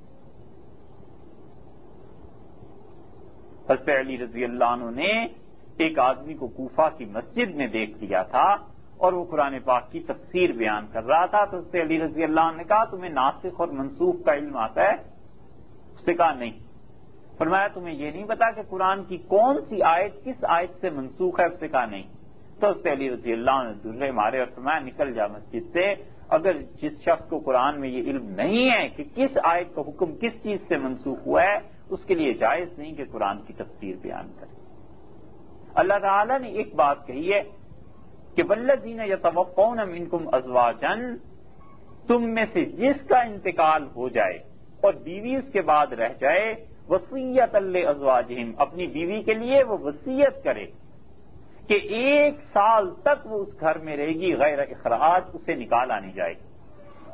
حضرت علی رضی اللہ عنہ نے ایک آدمی کو کوفہ کی مسجد میں دیکھ لیا تھا اور وہ قرآن پاک کی تفسیر بیان کر رہا تھا، تو حضرت علی رضی اللہ عنہ نے کہا تمہیں ناسخ اور منسوخ کا علم آتا ہے؟ اس سے کہا نہیں۔ فرمایا تمہیں یہ نہیں پتا کہ قرآن کی کون سی آیت کس آیت سے منسوخ ہے؟ اس سے کہا نہیں۔ تو حضرت علی رضی اللہ عنہ نے درے مارے اور فرمایا نکل جا مسجد سے، اگر جس شخص کو قرآن میں یہ علم نہیں ہے کہ کس آیت کا حکم کس چیز سے منسوخ ہوا ہے، اس کے لیے جائز نہیں کہ قرآن کی تفسیر بیان کرے۔ اللہ تعالیٰ نے ایک بات کہی ہے کہ والذین یتوفون منکم ازواجا، تم میں سے جس کا انتقال ہو جائے اور بیوی اس کے بعد رہ جائے، وصیۃ لازواجہم، اپنی بیوی کے لیے وہ وصیت کرے کہ ایک سال تک وہ اس گھر میں رہے گی غیر اخراج، اسے نکالا نہیں جائے گا۔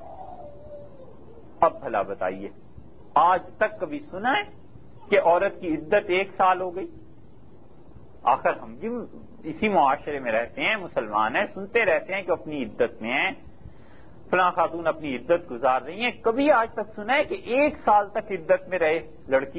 اب بھلا بتائیے، آج تک کبھی سنا ہے کہ عورت کی عدت ایک سال ہو گئی؟ آخر ہم بھی اسی معاشرے میں رہتے ہیں، مسلمان ہیں، سنتے رہتے ہیں کہ اپنی عدت میں ہیں، فلاں خاتون اپنی عدت گزار رہی ہیں۔ کبھی آج تک سنا ہے کہ ایک سال تک عدت میں رہے لڑکی؟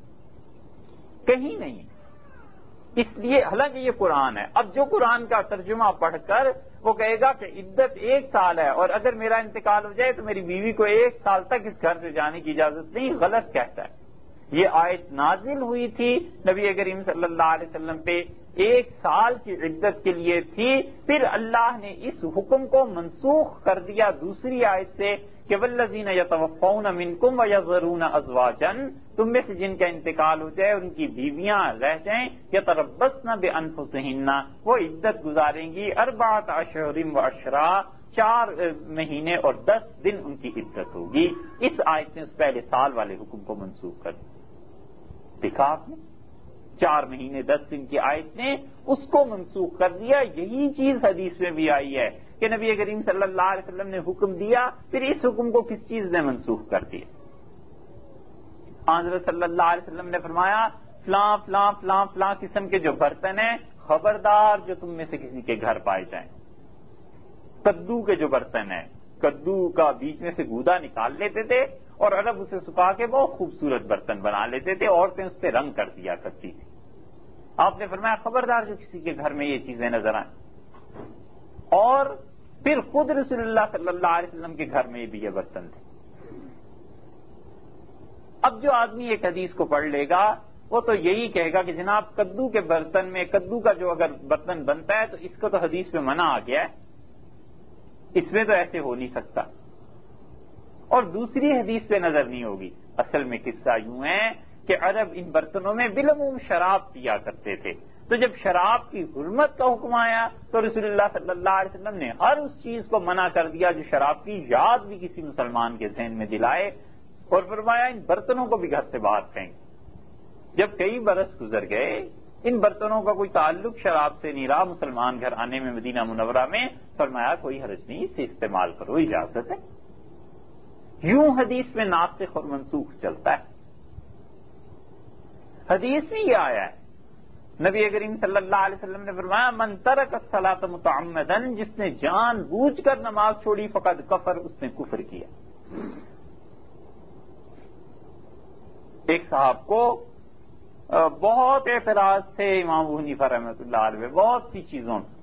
کہیں نہیں۔ اس لیے حالانکہ یہ قرآن ہے، اب جو قرآن کا ترجمہ پڑھ کر وہ کہے گا کہ عدت ایک سال ہے اور اگر میرا انتقال ہو جائے تو میری بیوی کو ایک سال تک اس گھر سے جانے کی اجازت نہیں، غلط کہتا ہے۔ یہ آیت نازل ہوئی تھی نبی کریم صلی اللہ علیہ وسلم پہ، ایک سال کی عدت کے لیے تھی، پھر اللہ نے اس حکم کو منسوخ کر دیا دوسری آیت سے کہ والذین یتوفون منکم ویذرون ازواجا، تم میں سے جن کا انتقال ہو جائے ان کی بیویاں رہ جائیں، یتربصن بانفسہن، وہ عدت گزاریں گی اربعۃ اشہر وعشرا، چار مہینے اور دس دن ان کی عدت ہوگی۔ اس آیت نے اس پہلے سال والے حکم کو منسوخ کر دیا۔ دیکھا آپ نے، چار مہینے دس دن کی آیت نے اس کو منسوخ کر دیا۔ یہی چیز حدیث میں بھی آئی ہے کہ نبی کریم صلی اللہ علیہ وسلم نے حکم دیا، پھر اس حکم کو کس چیز نے منسوخ کر دیا؟ حضرت صلی اللہ علیہ وسلم نے فرمایا فلاں فلاں فلاں فلاں قسم کے جو برتن ہیں، خبردار جو تم میں سے کسی کے گھر پائے جائیں۔ کدو کے جو برتن ہیں، کدو کا بیچ میں سے گودا نکال لیتے تھے اور عرب اسے سکھا کے بہت خوبصورت برتن بنا لیتے تھے، عورتیں اس پہ رنگ کر دیا کرتی تھی۔ آپ نے فرمایا خبردار جو کسی کے گھر میں یہ چیزیں نظر آئیں۔ اور پھر خود رسول اللہ صلی اللہ علیہ وسلم کے گھر میں بھی یہ برتن تھے۔ اب جو آدمی ایک حدیث کو پڑھ لے گا وہ تو یہی کہے گا کہ جناب کدو کے برتن میں، کدو کا جو اگر برتن بنتا ہے تو اس کو تو حدیث میں منع آ گیا ہے، اس میں تو ایسے ہو نہیں سکتا، اور دوسری حدیث پہ نظر نہیں ہوگی۔ اصل میں قصہ یوں ہے کہ عرب ان برتنوں میں بالعموم شراب پیا کرتے تھے، تو جب شراب کی حرمت کا حکم آیا تو رسول اللہ صلی اللہ علیہ وسلم نے ہر اس چیز کو منع کر دیا جو شراب کی یاد بھی کسی مسلمان کے ذہن میں دلائے، اور فرمایا ان برتنوں کو بھی گھر سے باہر پھینک۔ جب کئی برس گزر گئے، ان برتنوں کا کوئی تعلق شراب سے نہیں رہا، مسلمان گھر آنے میں مدینہ منورہ میں فرمایا کوئی حرج نہیں، اسے استعمال کرو، اجازت ہے۔ یوں حدیث میں ناسخ اور منسوخ چلتا ہے۔ حدیث میں یہ آیا ہے، نبی کریم صلی اللہ علیہ وسلم نے فرمایا من ترک الصلاۃ متعمدا، جس نے جان بوجھ کر نماز چھوڑی فقد کفر، اس نے کفر کیا۔ ایک صاحب کو بہت اعتراض تھے امام ابو حنیفہ رحمۃ اللہ علیہ، بہت سی چیزوں میں،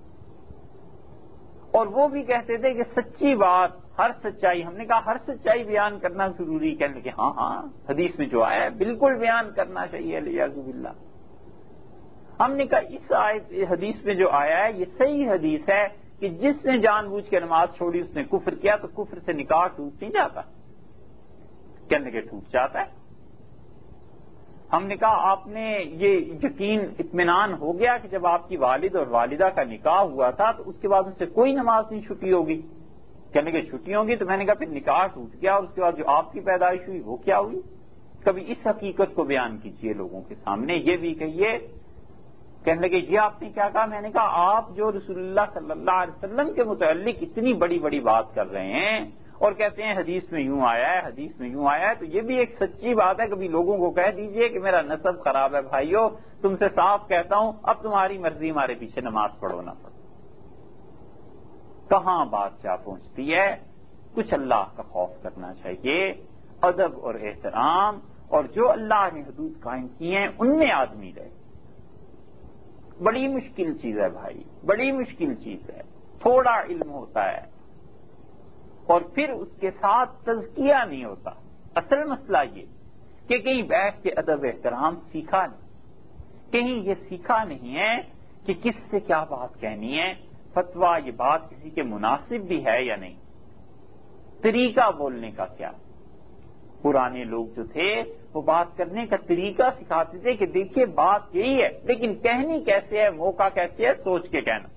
اور وہ بھی کہتے تھے کہ سچی بات، ہر سچائی، ہم نے کہا ہر سچائی بیان کرنا ضروری، کہنے کہ ہاں ہاں حدیث میں جو آیا ہے بالکل بیان کرنا چاہیے، الیاذ باللہ۔ ہم نے کہا اس آیت حدیث میں جو آیا ہے یہ صحیح حدیث ہے کہ جس نے جان بوجھ کے نماز چھوڑی اس نے کفر کیا، تو کفر سے نکاح ٹوٹ نہیں جاتا؟ کہنے کہ ٹوٹ جاتا ہے۔ ہم نے کہا آپ نے یہ یقین اطمینان ہو گیا کہ جب آپ کی والد اور والدہ کا نکاح ہوا تھا تو اس کے بعد ان سے کوئی نماز نہیں چھٹی ہوگی؟ کہنے کہ چھٹی ہوگی، تو میں نے کہا پھر نکاح ٹوٹ گیا اور اس کے بعد جو آپ کی پیدائش ہوئی وہ کیا ہوئی؟ کبھی اس حقیقت کو بیان کیجئے لوگوں کے سامنے، یہ بھی کہیے۔ کہنے لگے یہ آپ نے کیا کہا؟ میں نے کہا آپ جو رسول اللہ صلی اللہ علیہ وسلم کے متعلق اتنی بڑی بڑی بات کر رہے ہیں اور کہتے ہیں حدیث میں یوں آیا ہے، حدیث میں یوں آیا ہے، تو یہ بھی ایک سچی بات ہے. کبھی لوگوں کو کہہ دیجئے کہ میرا نسب خراب ہے بھائیو، تم سے صاف کہتا ہوں اب تمہاری مرضی ہمارے پیچھے نماز پڑھو نہ پڑھو. کہاں بات جا پہنچتی ہے. کچھ اللہ کا خوف کرنا چاہیے، ادب اور احترام، اور جو اللہ نے حدود قائم کی ہیں ان میں آدمی رہے. بڑی مشکل چیز ہے بھائی، بڑی مشکل چیز ہے. تھوڑا علم ہوتا ہے اور پھر اس کے ساتھ تزکیہ نہیں ہوتا. اصل مسئلہ یہ کہ کہیں بیٹھ کے ادب احترام سیکھا نہیں، کہیں یہ سیکھا نہیں ہے کہ کس سے کیا بات کہنی ہے، فتویٰ یہ بات کسی کے مناسب بھی ہے یا نہیں، طریقہ بولنے کا کیا. پرانے لوگ جو تھے وہ بات کرنے کا طریقہ سکھاتے تھے کہ دیکھیے بات یہی ہے لیکن کہنی کیسے ہے، موقع کیسے ہے، سوچ کے کہنا.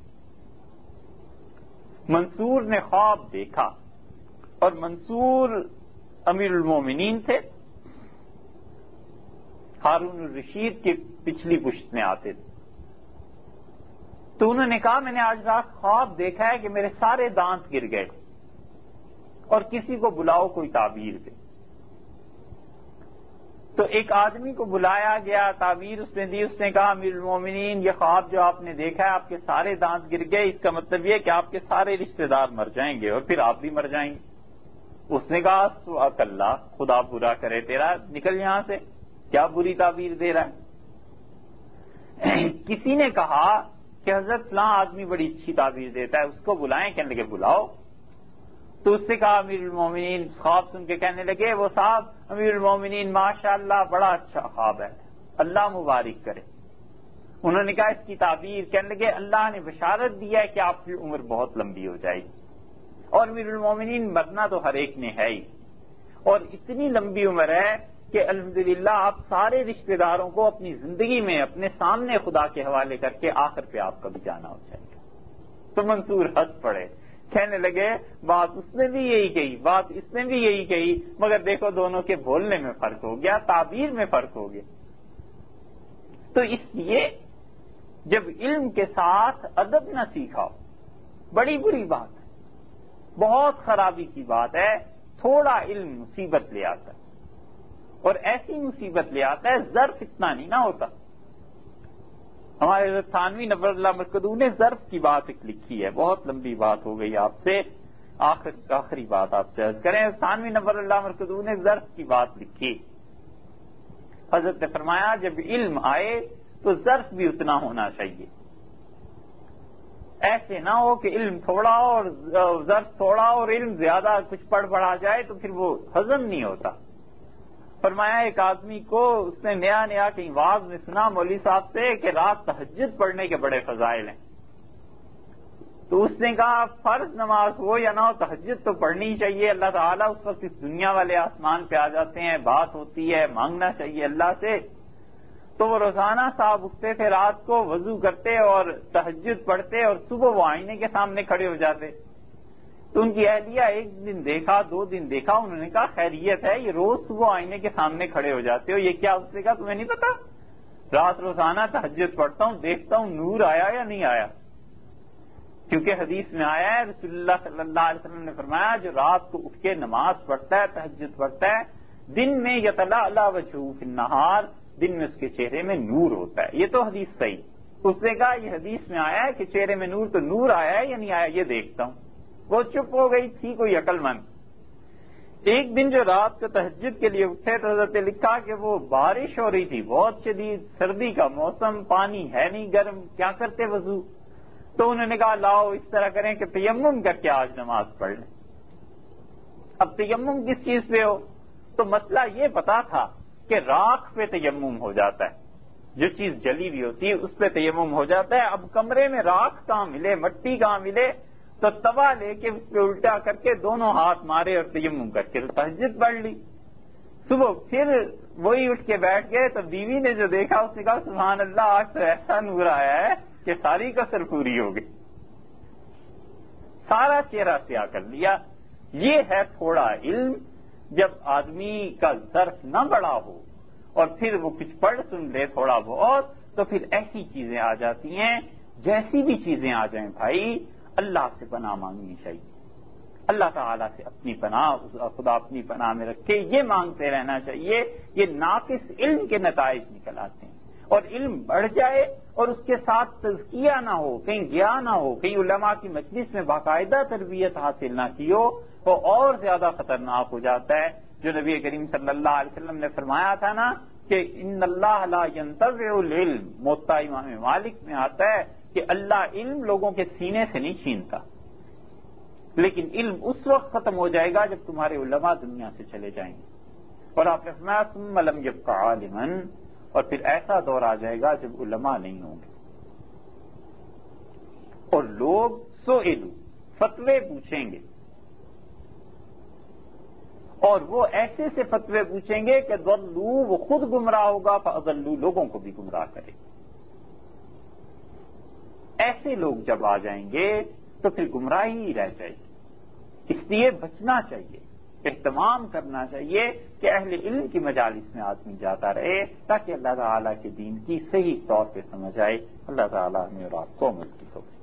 منصور نے خواب دیکھا، اور منصور امیر المومنین تھے، ہارون الرشید کی پچھلی پشت میں آتے تھے. تو انہوں نے کہا میں نے آج رات خواب دیکھا ہے کہ میرے سارے دانت گر گئے اور کسی کو بلاؤ کوئی تعبیر دے. تو ایک آدمی کو بلایا گیا، تعبیر اس نے دی. اس نے کہا امیر المومنین یہ خواب جو آپ نے دیکھا ہے آپ کے سارے دانت گر گئے، اس کا مطلب یہ کہ آپ کے سارے رشتہ دار مر جائیں گے اور پھر آپ بھی مر جائیں گے. اس نے کہا سبحان اللہ، خدا برا کرے تیرا، نکل یہاں سے، کیا بری تعبیر دے رہا ہے. کسی نے کہا کہ حضرت فلاں آدمی بڑی اچھی تعبیر دیتا ہے، اس کو بلائیں. کہنے لگے بلاؤ. تو اس سے کہا امیر المومنین، خواب سن کے کہنے لگے وہ صاحب امیر المومنین ماشاءاللہ بڑا اچھا خواب ہے، اللہ مبارک کرے. انہوں نے کہا اس کی تعبیر. کہنے لگے اللہ نے بشارت دی ہے کہ آپ کی عمر بہت لمبی ہو جائے گی، اور امیر المومنین مرنا تو ہر ایک نے ہے ہی، اور اتنی لمبی عمر ہے کہ الحمدللہ آپ سارے رشتہ داروں کو اپنی زندگی میں اپنے سامنے خدا کے حوالے کر کے آخر پہ آپ کا بھی جانا ہو جائے گا. تو منصور ہنس پڑے، کہنے لگے بات اس نے بھی یہی کہی، بات اس نے بھی یہی کہی، مگر دیکھو دونوں کے بولنے میں فرق ہو گیا، تعبیر میں فرق ہو گیا. تو اس لیے جب علم کے ساتھ ادب نہ سیکھا بڑی بری بات ہے، بہت خرابی کی بات ہے. تھوڑا علم مصیبت لے آتا ہے، اور ایسی مصیبت لے آتا ہے ظرف اتنا نہیں نہ ہوتا. ہمارے حضرت تھانوی نور اللہ مرکزو نے ظرف کی بات ایک لکھی ہے، بہت لمبی بات ہو گئی آپ سے، آخر آخری بات آپ سے عرض کریں. تھانوی نور اللہ مرکزو نے ظرف کی بات لکھی. حضرت نے فرمایا جب علم آئے تو ظرف بھی اتنا ہونا چاہیے. ایسے نہ ہو کہ علم تھوڑا اور ظرف تھوڑا اور علم زیادہ کچھ پڑھ پڑھا جائے تو پھر وہ ہضم نہیں ہوتا. فرمایا ایک آدمی کو اس نے نیا نیا کہیں واعظ میں سنا مولوی صاحب سے کہ رات تہجد پڑھنے کے بڑے فضائل ہیں. تو اس نے کہا فرض نماز ہو یا نہ ہو تہجد تو پڑھنی چاہیے. اللہ تعالیٰ اس وقت اس دنیا والے آسمان پہ آ جاتے ہیں، بات ہوتی ہے، مانگنا چاہیے اللہ سے. تو وہ روزانہ صاحب اٹھتے تھے رات کو، وضو کرتے اور تہجد پڑھتے، اور صبح وہ آئینے کے سامنے کھڑے ہو جاتے. تو ان کی اہلیہ ایک دن دیکھا، دو دن دیکھا، انہوں نے کہا خیریت ہے یہ روز صبح آئینے کے سامنے کھڑے ہو جاتے ہو، یہ کیا؟ اس نے کہا تمہیں نہیں پتا رات روزانہ تہجد پڑھتا ہوں، دیکھتا ہوں نور آیا یا نہیں آیا. کیونکہ حدیث میں آیا ہے رسول اللہ صلی اللہ علیہ وسلم نے فرمایا جو رات کو اٹھ کے نماز پڑھتا ہے، تہجد پڑھتا ہے، دن میں یتلألأ وجهه فی النہار، دن میں اس کے چہرے میں نور ہوتا ہے. یہ تو حدیث صحیح. اس نے کہا یہ حدیث میں آیا ہے کہ چہرے میں نور، تو نور آیا ہے یا نہیں آیا یہ دیکھتا ہوں. وہ چپ ہو گئی تھی کوئی عقل مند. ایک دن جو رات کو تہجد کے لیے اٹھے تو حضرت نے لکھا کہ وہ بارش ہو رہی تھی، بہت شدید سردی کا موسم، پانی ہے نہیں گرم، کیا کرتے وضو؟ تو انہوں نے کہا لاؤ اس طرح کریں کہ تیمم کر کے آج نماز پڑھ لیں. اب تیمم کس چیز پہ ہو؟ تو مسئلہ یہ پتا تھا کہ راکھ پہ تیمم ہو جاتا ہے، جو چیز جلی ہوئی ہوتی ہے اس پہ تیمم ہو جاتا ہے. اب کمرے میں راکھ کہاں ملے، مٹی کہاں ملے؟ تو توا لے کے اس پہ الٹا کر کے دونوں ہاتھ مارے اور تیمم کر کے تہجد پڑھ لی. صبح پھر وہی اٹھ کے بیٹھ گئے تو بیوی نے جو دیکھا اس نے کہا سبحان اللہ آج تو ایسا نور آیا ہے کہ ساری کسر پوری ہو گئی، سارا چہرہ سیاہ کر لیا. یہ ہے تھوڑا علم. جب آدمی کا ظرف نہ بڑا ہو اور پھر وہ کچھ پڑھ سن لے تھوڑا بہت، تو پھر ایسی چیزیں آ جاتی ہیں. جیسی بھی چیزیں آ جائیں بھائی اللہ سے پناہ مانگنی چاہیے، اللہ تعالیٰ سے اپنی پناہ، خدا اپنی پناہ میں رکھے، یہ مانگتے رہنا چاہیے. یہ ناقص علم کے نتائج نکل آتے ہیں، اور علم بڑھ جائے اور اس کے ساتھ تزکیہ نہ ہو، کہیں گیا نہ ہو، کہیں علماء کی مجلس میں باقاعدہ تربیت حاصل نہ کی ہو، وہ اور زیادہ خطرناک ہو جاتا ہے. جو نبی کریم صلی اللہ علیہ وسلم نے فرمایا تھا نا کہ ان اللہ لا ينتزع العلم، موطا امام مالک میں آتا ہے کہ اللہ علم لوگوں کے سینے سے نہیں چھینتا، لیکن علم اس وقت ختم ہو جائے گا جب تمہارے علماء دنیا سے چلے جائیں گے. اور آپ نے فرمایا ثم لم يبق عالما، اور پھر ایسا دور آ جائے گا جب علماء نہیں ہوں گے اور لوگ سئلوا، فتوے پوچھیں گے، اور وہ ایسے سے فتوے پوچھیں گے کہ ضلوا، وہ خود گمراہ ہوگا، فاضلوا، لوگوں کو بھی گمراہ کرے. ایسے لوگ جب آ جائیں گے تو پھر گمراہی ہی رہ جائے گی. اس لیے بچنا چاہیے، اہتمام کرنا چاہیے کہ اہل علم کی مجالس میں آدمی جاتا رہے تاکہ اللہ تعالیٰ کے دین کی صحیح طور پہ سمجھ آئے. اللہ تعالیٰ ہمیں اور آپ کو عمل کی توفیق